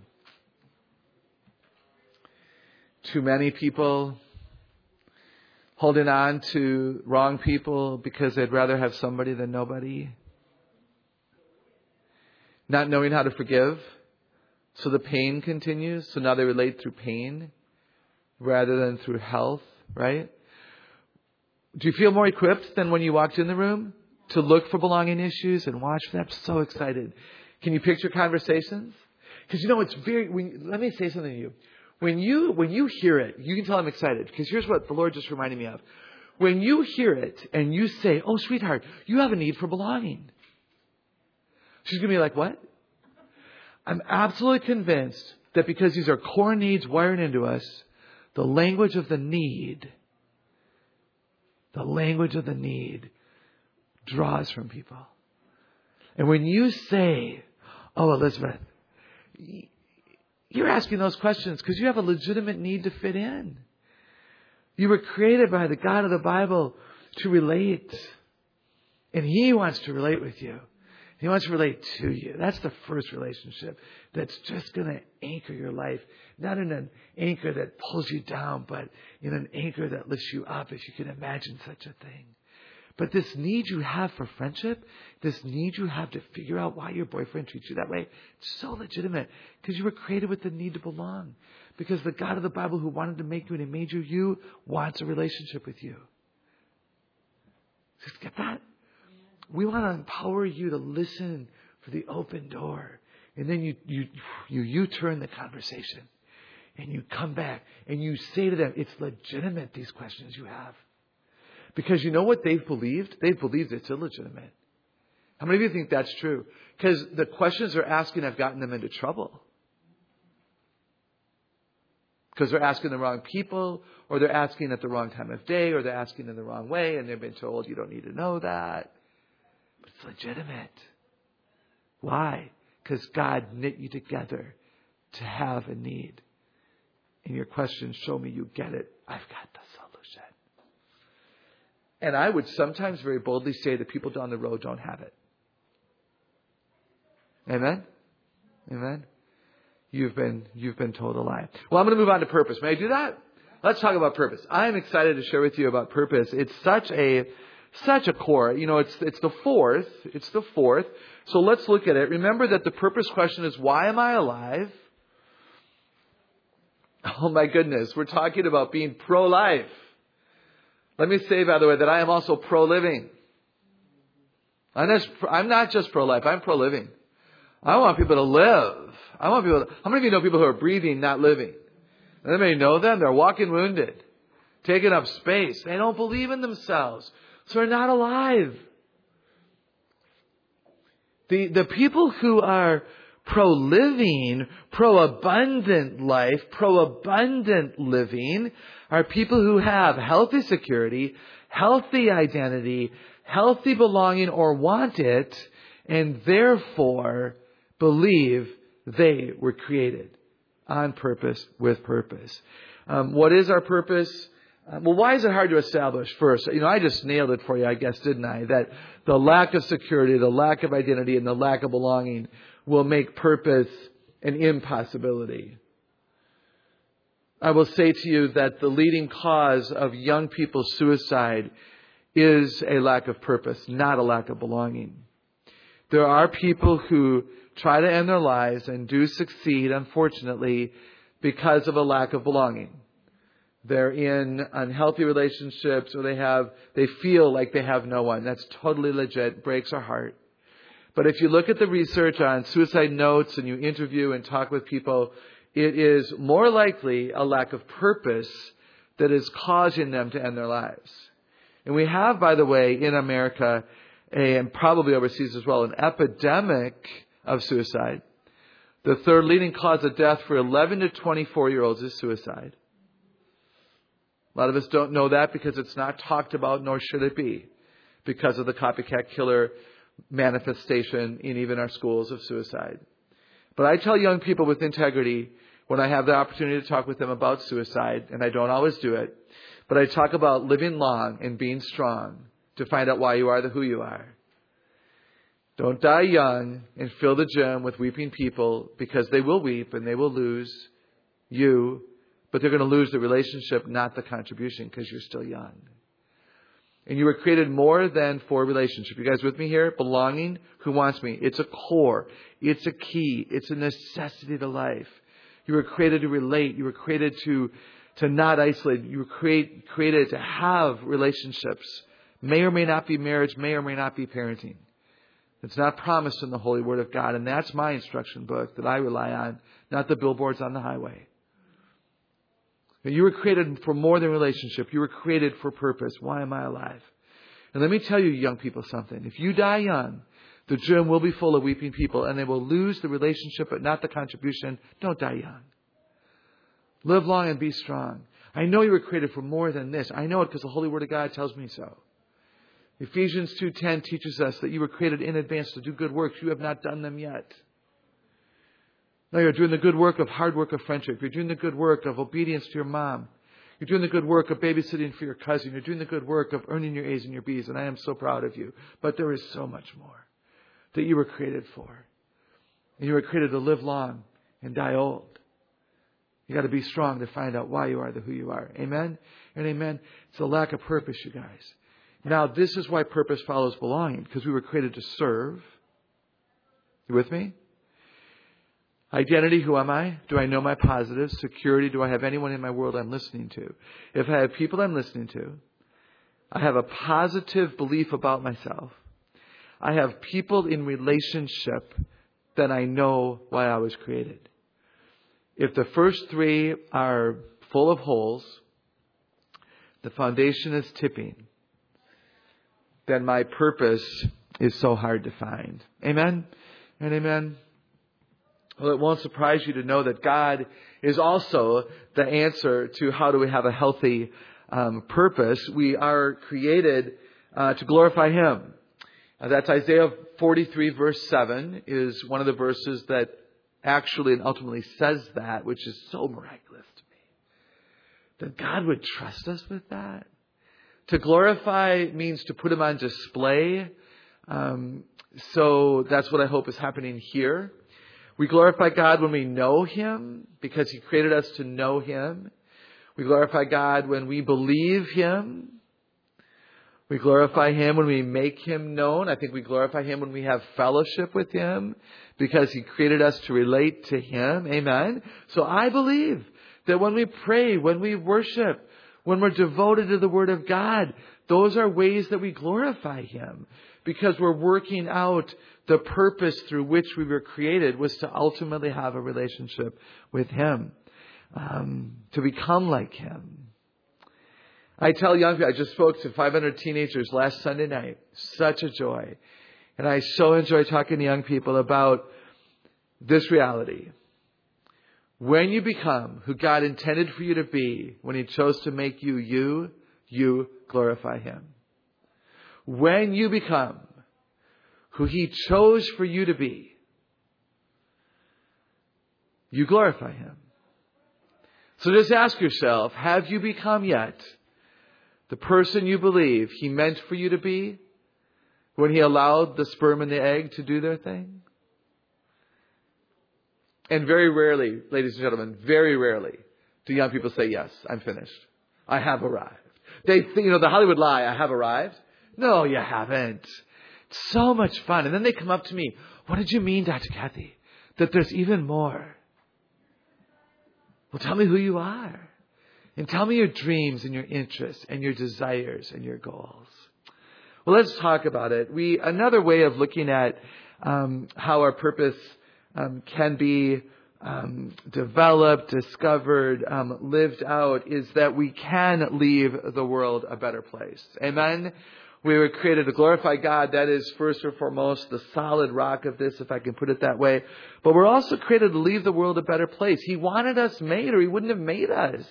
Too many people holding on to wrong people because they'd rather have somebody than nobody. Not knowing how to forgive, so the pain continues. So now they relate through pain rather than through health, right? Do you feel more equipped than when you walked in the room to look for belonging issues and watch for them? I'm so excited. Can you picture conversations? Because you know, it's very, when, let me say something to you. When you, when you hear it, you can tell I'm excited, because here's what the Lord just reminded me of. When you hear it and you say, oh, sweetheart, you have a need for belonging. She's going to be like, what? I'm absolutely convinced that because these are core needs wired into us, the language of the need, the language of the need draws from people. And when you say, oh, Elizabeth, you're asking those questions because you have a legitimate need to fit in. You were created by the God of the Bible to relate. And He wants to relate with you. He wants to relate to you. That's the first relationship that's just going to anchor your life. Not in an anchor that pulls you down, but in an anchor that lifts you up, if you can imagine such a thing. But this need you have for friendship, this need you have to figure out why your boyfriend treats you that way, it's so legitimate. Because you were created with the need to belong. Because the God of the Bible who wanted to make you and He made you, you wants a relationship with you. Just get that? We want to empower you to listen for the open door. And then you, you, you, you turn the conversation. And you come back and you say to them, it's legitimate, these questions you have. Because you know what they've believed? They've believed it's illegitimate. How many of you think that's true? Because the questions they're asking have gotten them into trouble. Because they're asking the wrong people, or they're asking at the wrong time of day, or they're asking in the wrong way, and they've been told you don't need to know that. But it's legitimate. Why? Because God knit you together to have a need. And your questions show me you get it. I've got the solution. And I would sometimes very boldly say that people down the road don't have it. Amen? Amen? You've been, you've been told a lie. Well, I'm going to move on to purpose. May I do that? Let's talk about purpose. I'm excited to share with you about purpose. It's such a, such a core. You know, it's, it's the fourth. It's the fourth. So let's look at it. Remember that the purpose question is, why am I alive? Oh my goodness. We're talking about being pro-life. Let me say, by the way, that I am also pro-living. I'm not, I'm not just pro-life. I'm pro-living. I want people to live. I want people to, how many of you know people who are breathing, not living? Anybody know them? They're walking wounded, taking up space. They don't believe in themselves. So they're not alive. The, the people who are pro-living, pro-abundant life, pro-abundant living are people who have healthy security, healthy identity, healthy belonging or want it, and therefore believe they were created on purpose, with purpose. Um, what is our purpose? Uh, well, why is it hard to establish first? You know, I just nailed it for you, I guess, didn't I? That the lack of security, the lack of identity, and the lack of belonging will make purpose an impossibility. I will say to you that the leading cause of young people's suicide is a lack of purpose, not a lack of belonging. There are people who try to end their lives and do succeed, unfortunately, because of a lack of belonging. They're in unhealthy relationships, or they have, they feel like they have no one. That's totally legit. Breaks our heart. But if you look at the research on suicide notes and you interview and talk with people, it is more likely a lack of purpose that is causing them to end their lives. And we have, by the way, in America, a, and probably overseas as well, an epidemic of suicide. The third leading cause of death for eleven to twenty-four-year-olds is suicide. A lot of us don't know that because it's not talked about, nor should it be, because of the copycat killer manifestation in even our schools of suicide. But I tell young people with integrity, when I have the opportunity to talk with them about suicide, and I don't always do it, but I talk about living long and being strong to find out why you are the who you are. Don't die young and fill the gym with weeping people, because they will weep and they will lose you, but they're going to lose the relationship, not the contribution, because you're still young. And you were created more than for relationship. You guys with me here? Belonging. Who wants me? It's a core. It's a key. It's a necessity to life. You were created to relate. You were created to, to not isolate. You were create, created to have relationships. May or may not be marriage. May or may not be parenting. It's not promised in the Holy Word of God. And that's my instruction book that I rely on, not the billboards on the highway. You were created for more than relationship. You were created for purpose. Why am I alive? And let me tell you, young people, something. If you die young, the gym will be full of weeping people, and they will lose the relationship, but not the contribution. Don't die young. Live long and be strong. I know you were created for more than this. I know it because the Holy Word of God tells me so. Ephesians two ten teaches us that you were created in advance to do good works. You have not done them yet. No, you're doing the good work of hard work of friendship. You're doing the good work of obedience to your mom. You're doing the good work of babysitting for your cousin. You're doing the good work of earning your A's and your B's. And I am so proud of you. But there is so much more that you were created for. And you were created to live long and die old. You got to be strong to find out why you are the who you are. Amen and amen. It's a lack of purpose, you guys. Now, this is why purpose follows belonging. Because we were created to serve. You with me? Identity, who am I? Do I know my positives? Security, do I have anyone in my world I'm listening to? If I have people I'm listening to, I have a positive belief about myself. I have people in relationship that I know why I was created. If the first three are full of holes, the foundation is tipping, then my purpose is so hard to find. Amen and amen. Well, it won't surprise you to know that God is also the answer to how do we have a healthy um, purpose. We are created uh, to glorify Him. Uh, that's Isaiah forty-three verse seven is one of the verses that actually and ultimately says that, which is so miraculous to me. That God would trust us with that. To glorify means to put Him on display. Um, so that's what I hope is happening here. We glorify God when we know Him, because He created us to know Him. We glorify God when we believe Him. We glorify Him when we make Him known. I think we glorify Him when we have fellowship with Him, because He created us to relate to Him. Amen. So I believe that when we pray, when we worship, when we're devoted to the Word of God, those are ways that we glorify Him, because we're working out the purpose through which we were created was to ultimately have a relationship with Him, um, to become like Him. I tell young people, I just spoke to five hundred teenagers last Sunday night. Such a joy. And I so enjoy talking to young people about this reality. When you become who God intended for you to be, when He chose to make you you, you glorify Him. When you become who He chose for you to be, you glorify Him. So just ask yourself, have you become yet the person you believe He meant for you to be when He allowed the sperm and the egg to do their thing? And very rarely, ladies and gentlemen, very rarely do young people say, yes, I'm finished. I have arrived. They think, you know, the Hollywood lie, I have arrived. No, you haven't. It's so much fun. And then they come up to me. What did you mean, Doctor Kathy? That there's even more? Well, tell me who you are. And tell me your dreams and your interests and your desires and your goals. Well, let's talk about it. We another way of looking at um, how our purpose um, can be um, developed, discovered, um, lived out is that we can leave the world a better place. Amen? We were created to glorify God. That is first and foremost the solid rock of this, if I can put it that way. But we're also created to leave the world a better place. He wanted us made, or He wouldn't have made us.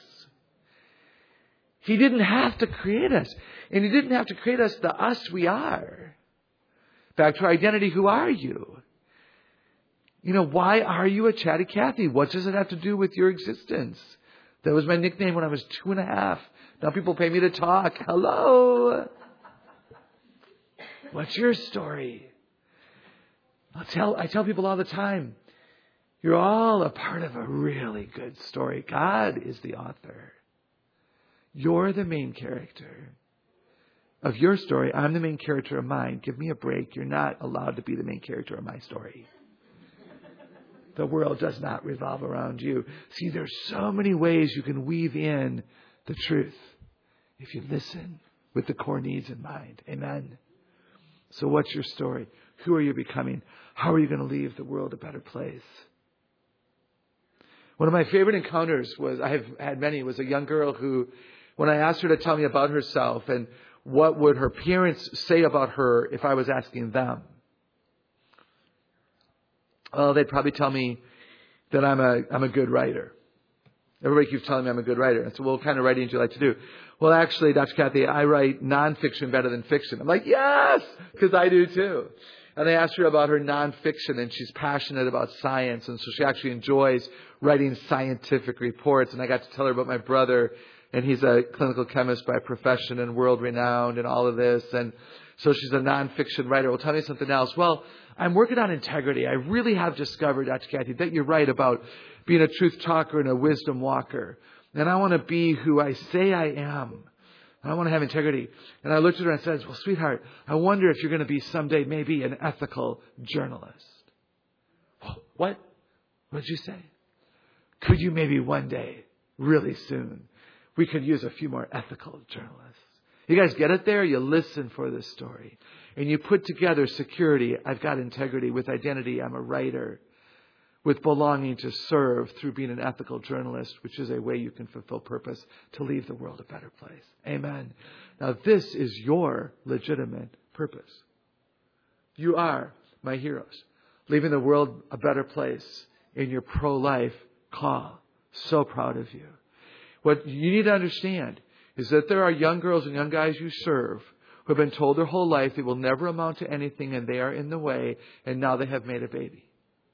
He didn't have to create us. And He didn't have to create us the us we are. Back to our identity, who are you? You know, why are you a Chatty Cathy? What does it have to do with your existence? That was my nickname when I was two and a half. Now people pay me to talk. Hello. What's your story? I'll tell, I tell people all the time, you're all a part of a really good story. God is the author. You're the main character of your story. I'm the main character of mine. Give me a break. You're not allowed to be the main character of my story. The world does not revolve around you. See, there's so many ways you can weave in the truth if you listen with the core needs in mind. Amen. So what's your story? Who are you becoming? How are you going to leave the world a better place? One of my favorite encounters was, I have had many, was a young girl who, when I asked her to tell me about herself and what would her parents say about her if I was asking them, well, they'd probably tell me that I'm a I'm a good writer. Everybody keeps telling me I'm a good writer. I said, well, what kind of writing do you like to do? Well, actually, Doctor Cathy, I write nonfiction better than fiction. I'm like, yes, because I do too. And I asked her about her nonfiction, and she's passionate about science, and so she actually enjoys writing scientific reports. And I got to tell her about my brother, and he's a clinical chemist by profession and world-renowned and all of this. And so she's a nonfiction writer. Well, tell me something else. Well, I'm working on integrity. I really have discovered, Doctor Cathy, that you're right about being a truth talker and a wisdom walker. And I want to be who I say I am. I want to have integrity. And I looked at her and I said, well, sweetheart, I wonder if you're going to be someday maybe an ethical journalist. What? What did you say? Could you maybe one day, really soon, we could use a few more ethical journalists? You guys get it there? You listen for this story. And you put together security. I've got integrity. With identity, I'm a writer. With belonging, to serve through being an ethical journalist, which is a way you can fulfill purpose to leave the world a better place. Amen. Now, this is your legitimate purpose. You are my heroes. Leaving the world a better place in your pro-life call. So proud of you. What you need to understand is that there are young girls and young guys you serve who have been told their whole life they will never amount to anything and they are in the way, and now they have made a baby.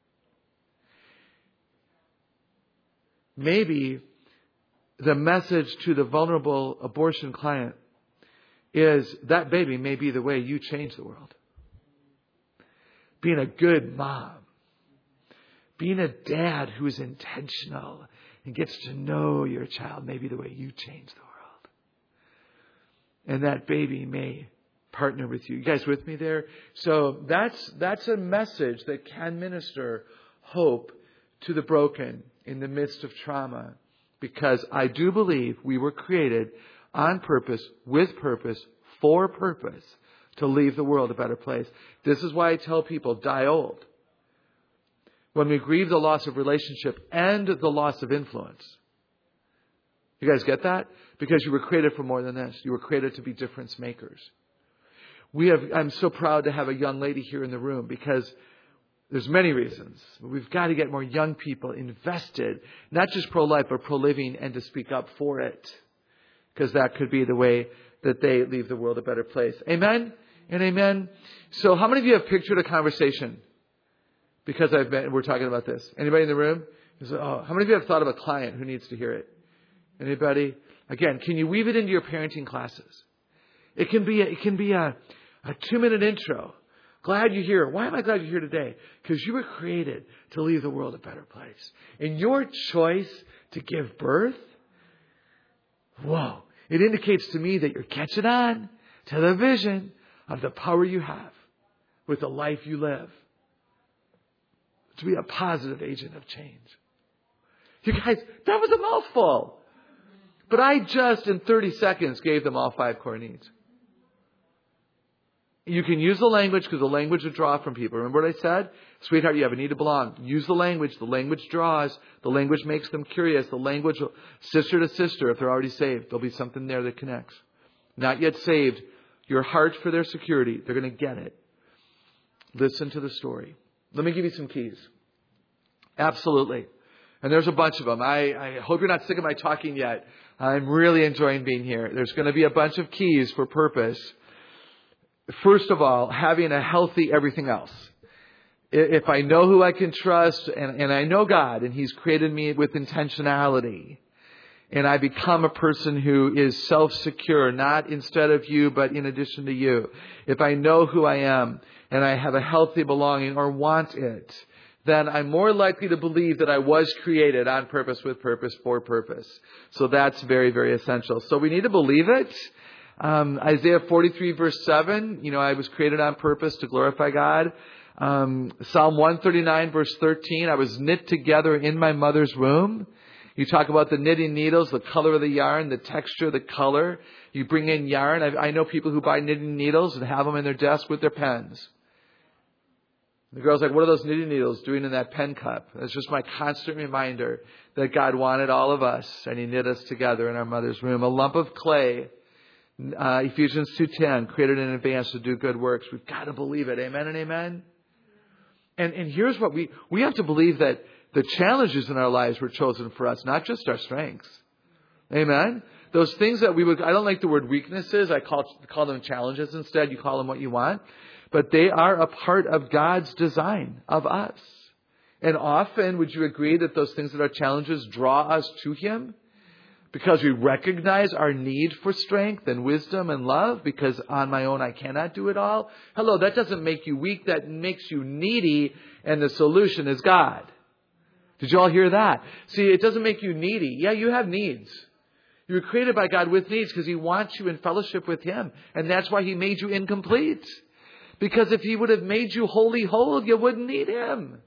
Maybe the message to the vulnerable abortion client is that baby may be the way you change the world. Being a good mom. Being a dad who is intentional and gets to know your child may be the way you change the world. And that baby may partner with you. You guys with me there? So that's that's a message that can minister hope to the broken in the midst of trauma. Because I do believe we were created on purpose, with purpose, for purpose, to leave the world a better place. This is why I tell people, die old. When we grieve the loss of relationship and the loss of influence. You guys get that? Because you were created for more than this. You were created to be difference makers. We have, I'm so proud to have a young lady here in the room because there's many reasons. We've got to get more young people invested, not just pro-life, but pro-living, and to speak up for it. Because that could be the way that they leave the world a better place. Amen and amen. So how many of you have pictured a conversation? Because I've been, we're talking about this. Anybody in the room? Oh, how many of you have thought of a client who needs to hear it? Anybody? Again, can you weave it into your parenting classes? It can be a, it can be a, a two-minute intro. Glad you're here. Why am I glad you're here today? Because you were created to leave the world a better place. And your choice to give birth, whoa, it indicates to me that you're catching on to the vision of the power you have with the life you live. To be a positive agent of change. You guys, that was a mouthful. But I just, in thirty seconds, gave them all five core needs. You can use the language because the language will draw from people. Remember what I said? Sweetheart, you have a need to belong. Use the language. The language draws. The language makes them curious. The language, will, sister to sister, if they're already saved, there'll be something there that connects. Not yet saved. Your heart for their security. They're going to get it. Listen to the story. Let me give you some keys. Absolutely. And there's a bunch of them. I, I hope you're not sick of my talking yet. I'm really enjoying being here. There's going to be a bunch of keys for purpose. First of all, having a healthy everything else. If I know who I can trust and, and I know God and He's created me with intentionality and I become a person who is self-secure, not instead of you, but in addition to you. If I know who I am and I have a healthy belonging or want it, then I'm more likely to believe that I was created on purpose, with purpose, for purpose. So that's very, very essential. So we need to believe it. Um, Isaiah forty-three verse seven, you know, I was created on purpose to glorify God. Um, Psalm one thirty-nine verse thirteen, I was knit together in my mother's womb. You talk about the knitting needles, the color of the yarn, the texture, the color. You bring in yarn. I, I know people who buy knitting needles and have them in their desk with their pens. The girl's like, what are those knitting needles doing in that pen cup? That's just my constant reminder that God wanted all of us and He knit us together in our mother's womb. A lump of clay. Uh, Ephesians two ten, created in advance to do good works. We've got to believe it. Amen and amen. And, and here's what we, we have to believe, that the challenges in our lives were chosen for us, not just our strengths. Amen. Those things that we would, I don't like the word weaknesses. I call, call them challenges instead. You call them what you want. But they are a part of God's design of us. And often, would you agree that those things that are challenges draw us to Him? Because we recognize our need for strength and wisdom and love, because on my own I cannot do it all. Hello, that doesn't make you weak. That makes you needy, and the solution is God. Did you all hear that? See, it doesn't make you needy. Yeah, you have needs. You were created by God with needs because He wants you in fellowship with Him. And that's why He made you incomplete. Because if He would have made you wholly whole, you wouldn't need Him.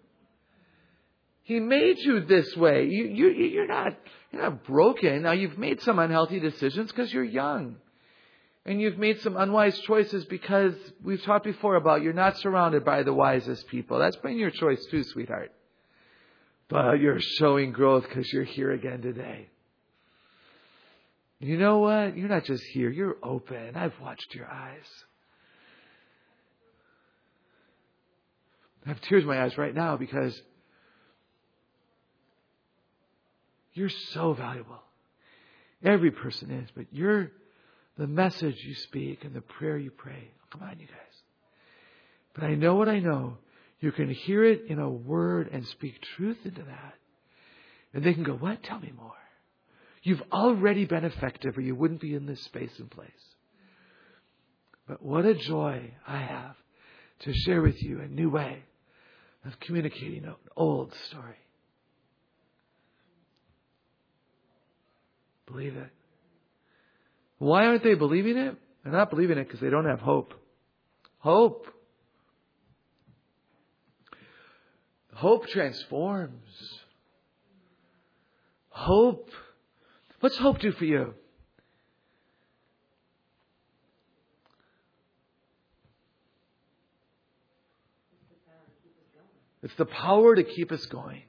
He made you this way. You, you, you're not, you're not broken. Now, you've made some unhealthy decisions because you're young. And you've made some unwise choices because we've talked before about you're not surrounded by the wisest people. That's been your choice too, sweetheart. But you're showing growth because you're here again today. You know what? You're not just here. You're open. I've watched your eyes. I have tears in my eyes right now because you're so valuable. Every person is, but you're the message you speak and the prayer you pray. Come on, you guys. But I know what I know. You can hear it in a word and speak truth into that. And they can go, what? Tell me more. You've already been effective or you wouldn't be in this space and place. But what a joy I have to share with you a new way of communicating an old story. Believe it. Why aren't they believing it? They're not believing it because they don't have hope. Hope. Hope transforms. Hope. What's hope do for you? It's the power to keep us going.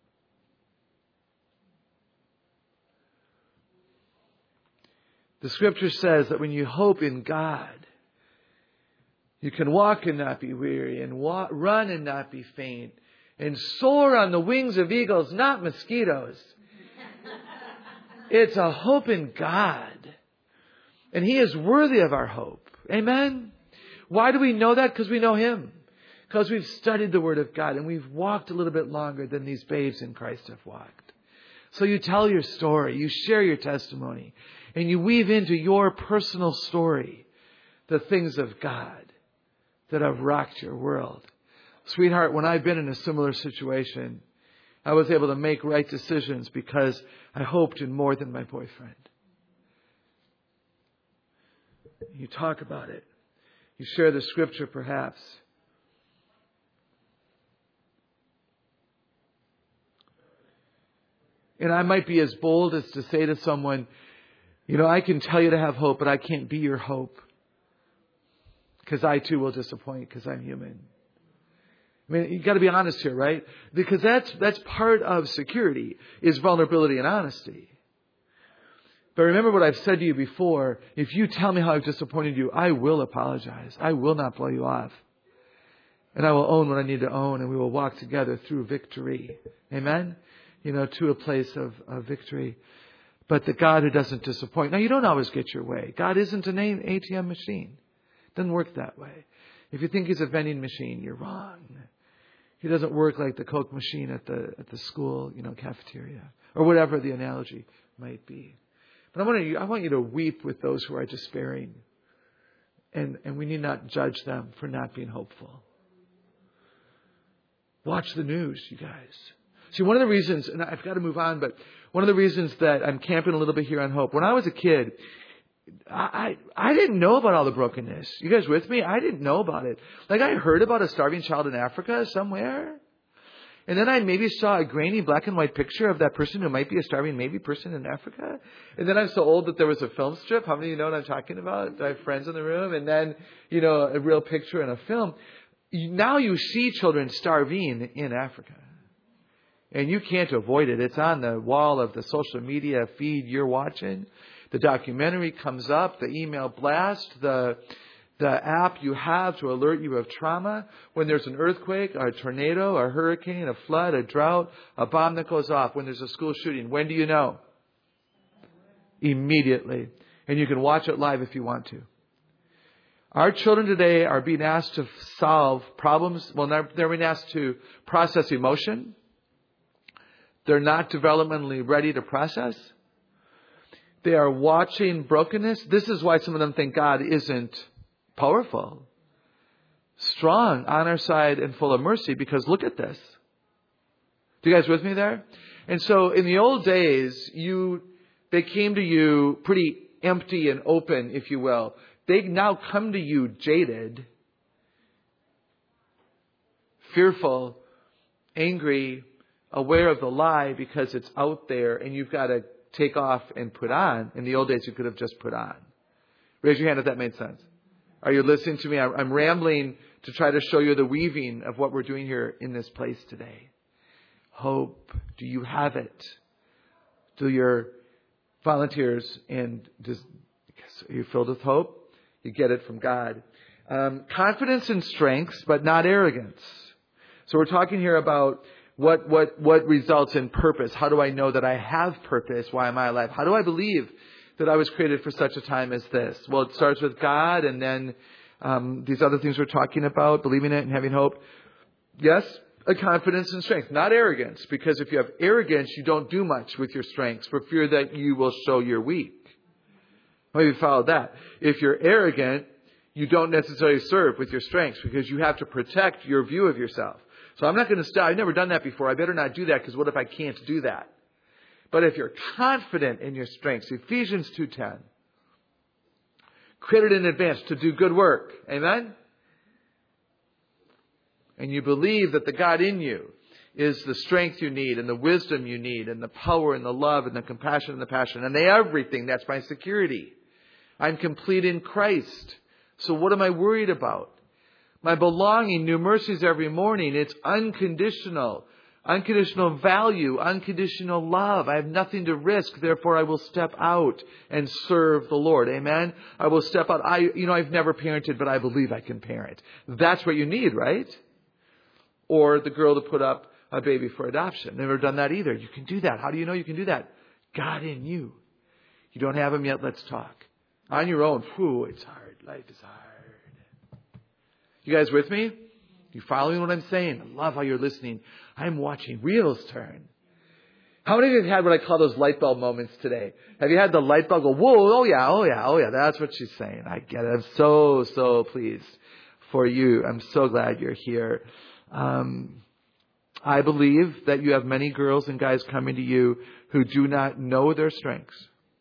The Scripture says that when you hope in God, you can walk and not be weary, and walk, run and not be faint, and soar on the wings of eagles, not mosquitoes. It's a hope in God. And He is worthy of our hope. Amen? Why do we know that? Because we know Him. Because we've studied the Word of God and we've walked a little bit longer than these babes in Christ have walked. So you tell your story, you share your testimony, and you weave into your personal story the things of God that have rocked your world. Sweetheart, when I've been in a similar situation, I was able to make right decisions because I hoped in more than my boyfriend. You talk about it. You share the Scripture perhaps. And I might be as bold as to say to someone, you know, I can tell you to have hope, but I can't be your hope. Because I too will disappoint because I'm human. I mean, you got to be honest here, right? Because that's that's part of security, is vulnerability and honesty. But remember what I've said to you before. If you tell me how I've disappointed you, I will apologize. I will not blow you off. And I will own what I need to own, and we will walk together through victory. Amen? You know, to a place of, of victory. But the God who doesn't disappoint. Now, you don't always get your way. God isn't an A T M machine. It doesn't work that way. If you think He's a vending machine, you're wrong. He doesn't work like the Coke machine at the at the school, you know, cafeteria, or whatever the analogy might be. But I want you, I want you to weep with those who are despairing, and and we need not judge them for not being hopeful. Watch the news, you guys. See, one of the reasons, and I've got to move on, but one of the reasons that I'm camping a little bit here on hope. When I was a kid, I, I I didn't know about all the brokenness. You guys with me? I didn't know about it. Like, I heard about a starving child in Africa somewhere. And then I maybe saw a grainy black and white picture of that person who might be a starving maybe person in Africa. And then I'm so old that there was a film strip. How many of you know what I'm talking about? I have friends in the room. And then, you know, a real picture in a film. Now you see children starving in Africa. And you can't avoid it. It's on the wall of the social media feed you're watching. The documentary comes up, the email blast, the the app you have to alert you of trauma. When there's an earthquake, a tornado, a hurricane, a flood, a drought, a bomb that goes off. When there's a school shooting, when do you know? Immediately. And you can watch it live if you want to. Our children today are being asked to solve problems. Well, they're, they're being asked to process emotion. They're not developmentally ready to process. They are watching brokenness. This is why some of them think God isn't powerful, strong, on our side, and full of mercy. Because look at this. Do you guys with me there? And so in the old days, you they came to you pretty empty and open, if you will. They now come to you jaded, fearful, angry, aware of the lie because it's out there and you've got to take off and put on. In the old days, you could have just put on. Raise your hand if that made sense. Are you listening to me? I'm rambling to try to show you the weaving of what we're doing here in this place today. Hope. Do you have it? Do your volunteers and does, are you filled with hope? You get it from God. Um, confidence and strength, but not arrogance. So we're talking here about what, what, what results in purpose. How do I know that I have purpose? Why am I alive? How do I believe that I was created for such a time as this? Well, it starts with God, and then um, these other things we're talking about, believing it and having hope. Yes, a confidence and strength, not arrogance, because if you have arrogance, you don't do much with your strengths for fear that you will show you're weak. Maybe follow that. If you're arrogant, you don't necessarily serve with your strengths because you have to protect your view of yourself. So I'm not going to stop. I've never done that before. I better not do that because what if I can't do that? But if you're confident in your strengths, Ephesians two ten, created in advance to do good work. Amen? And you believe that the God in you is the strength you need and the wisdom you need and the power and the love and the compassion and the passion and the everything. That's my security. I'm complete in Christ. So what am I worried about? My belonging, new mercies every morning. It's unconditional. Unconditional value, unconditional love. I have nothing to risk. Therefore, I will step out and serve the Lord. Amen. I will step out. I, you know, I've never parented, but I believe I can parent. That's what you need, right? Or the girl to put up a baby for adoption. Never done that either. You can do that. How do you know you can do that? God in you. You don't have him yet. Let's talk. On your own. Whew, it's hard. Life is hard. You guys with me? You following what I'm saying? I love how you're listening. I'm watching wheels turn. How many of you have had what I call those light bulb moments today? Have you had the light bulb go, whoa, oh yeah, oh yeah, oh yeah. That's what she's saying. I get it. I'm so, so pleased for you. I'm so glad you're here. Um, I believe that you have many girls and guys coming to you who do not know their strengths.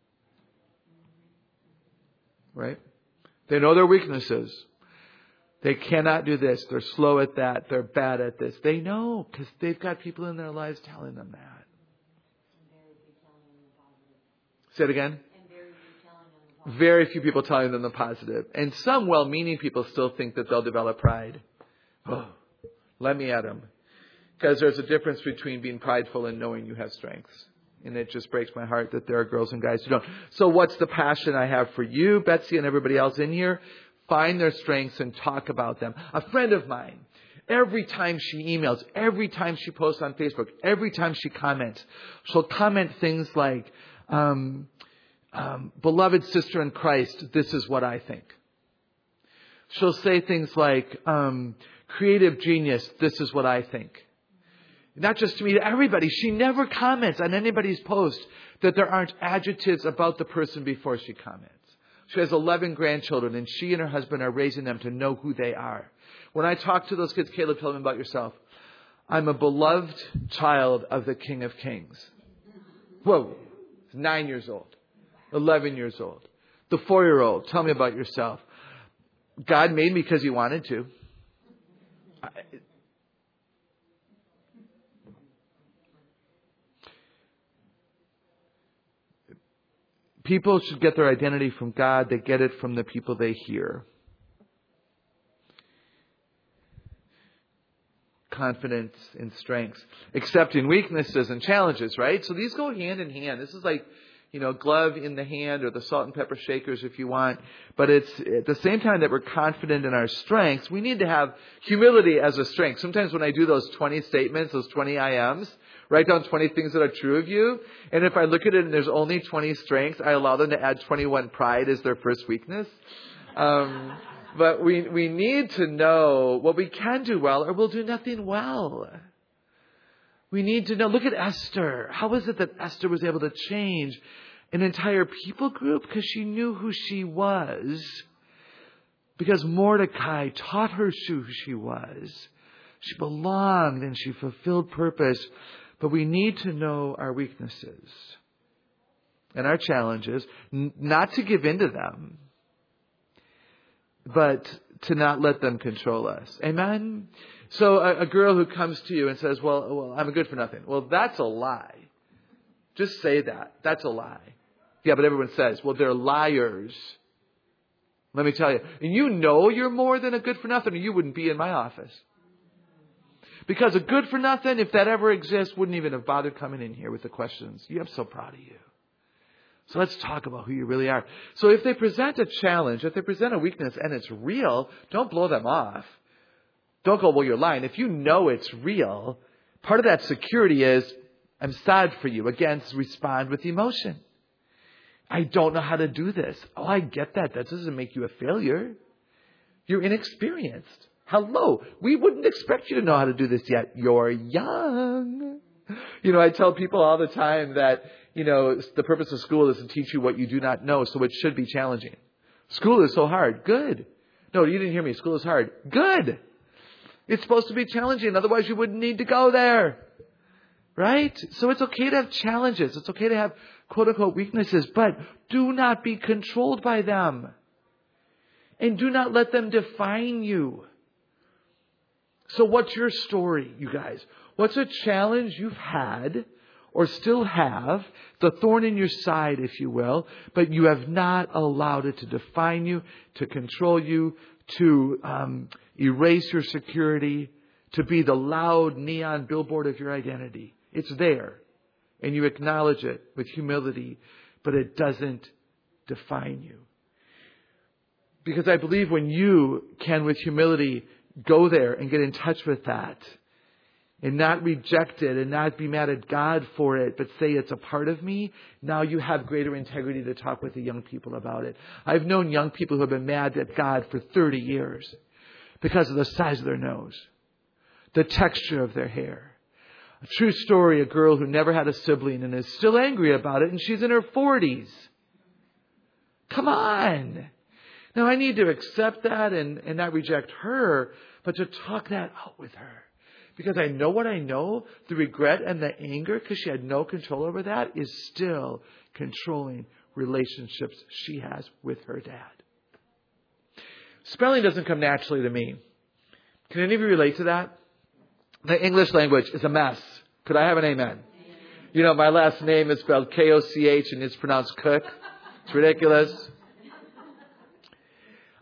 Right? They know their weaknesses. They cannot do this. They're slow at that. They're bad at this. They know because they've got people in their lives telling them that. Say it again. Very few people telling them the positive. And some well-meaning people still think that they'll develop pride. Oh, let me at them. Because there's a difference between being prideful and knowing you have strengths. And it just breaks my heart that there are girls and guys who don't. So what's the passion I have for you, Betsy, and everybody else in here? Find their strengths and talk about them. A friend of mine, every time she emails, every time she posts on Facebook, every time she comments, she'll comment things like, um, um, beloved sister in Christ, this is what I think. She'll say things like, um, creative genius, this is what I think. Not just to me, to everybody. She never comments on anybody's post that there aren't adjectives about the person before she comments. She has eleven grandchildren, and she and her husband are raising them to know who they are. When I talk to those kids, Caleb, tell them about yourself. I'm a beloved child of the King of Kings. Whoa. Nine years old. Eleven years old. The four-year-old, tell me about yourself. God made me because He wanted to. I, People should get their identity from God. They get it from the people they hear. Confidence and strengths. Accepting weaknesses and challenges, right? So these go hand in hand. This is like, you know, glove in the hand or the salt and pepper shakers if you want. But it's at the same time that we're confident in our strengths, we need to have humility as a strength. Sometimes when I do those twenty statements, those twenty I Ms, write down twenty things that are true of you. And if I look at it and there's only twenty strengths, I allow them to add twenty-one pride as their first weakness. Um, but we, we need to know what we can do well or we'll do nothing well. We need to know. Look at Esther. How is it that Esther was able to change an entire people group? Because she knew who she was. Because Mordecai taught her who she was. She belonged and she fulfilled purpose. But we need to know our weaknesses and our challenges, n- not to give in to them, but to not let them control us. Amen? So a, a girl who comes to you and says, well, well, I'm good for nothing. Well, that's a lie. Just say that. That's a lie. Yeah, but everyone says, well, they're liars. Let me tell you. And you know you're more than a good for nothing or you wouldn't be in my office. Because a good for nothing, if that ever exists, wouldn't even have bothered coming in here with the questions. You, I'm so proud of you. So let's talk about who you really are. So if they present a challenge, if they present a weakness and it's real, don't blow them off. Don't go, well, you're lying. If you know it's real, part of that security is, I'm sad for you. Again, respond with emotion. I don't know how to do this. Oh, I get that. That doesn't make you a failure. You're inexperienced. Hello. We wouldn't expect you to know how to do this yet. You're young. You know, I tell people all the time that, you know, the purpose of school is to teach you what you do not know, so it should be challenging. School is so hard. Good. No, you didn't hear me. School is hard. Good. It's supposed to be challenging. Otherwise, you wouldn't need to go there. Right? So it's okay to have challenges. It's okay to have quote-unquote weaknesses, but do not be controlled by them. And do not let them define you. So what's your story, you guys? What's a challenge you've had or still have, the thorn in your side, if you will, but you have not allowed it to define you, to control you, to um, erase your security, to be the loud neon billboard of your identity. It's there. And you acknowledge it with humility, but it doesn't define you. Because I believe when you can, with humility, go there and get in touch with that and not reject it and not be mad at God for it, but say it's a part of me, now you have greater integrity to talk with the young people about it. I've known young people who have been mad at God for thirty years because of the size of their nose, the texture of their hair. A true story, a girl who never had a sibling and is still angry about it, and she's in her forties. Come on. Now, I need to accept that and, and not reject her, but to talk that out with her. Because I know what I know, the regret and the anger, because she had no control over that, is still controlling relationships she has with her dad. Spelling doesn't come naturally to me. Can any of you relate to that? The English language is a mess. Could I have an amen? You know, my last name is spelled K O C H and it's pronounced Cook. It's ridiculous.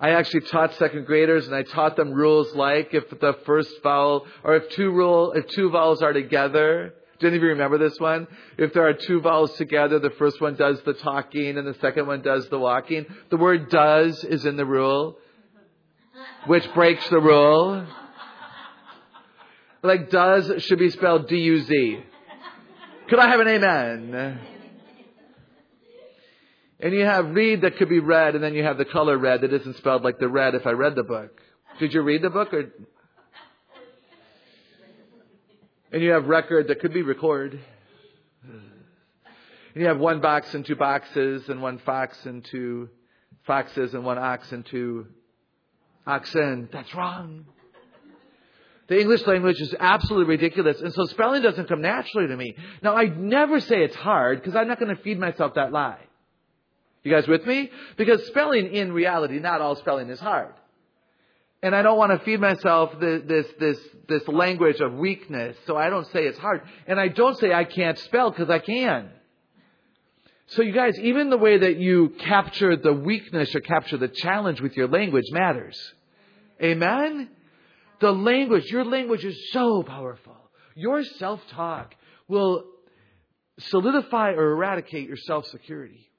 I actually taught second graders, and I taught them rules like if the first vowel, or if two rule, if two vowels are together. Do any of you remember this one? If there are two vowels together, the first one does the talking and the second one does the walking. The word does is in the rule, which breaks the rule. Like does should be spelled D U Z. Could I have an amen? And you have read that could be read, and then you have the color red that isn't spelled like the red if I read the book. Did you read the book? Or? And you have record that could be record. And you have one box and two boxes, and one fox and two foxes, and one ox and two oxen. That's wrong. The English language is absolutely ridiculous. And so spelling doesn't come naturally to me. Now, I never say it's hard because I'm not going to feed myself that lie. You guys with me? Because spelling, in reality, not all spelling is hard. And I don't want to feed myself this, this, this, this language of weakness. So I don't say it's hard. And I don't say I can't spell because I can. So you guys, even the way that you capture the weakness or capture the challenge with your language matters. Amen? The language, your language is so powerful. Your self-talk will solidify or eradicate your self-security.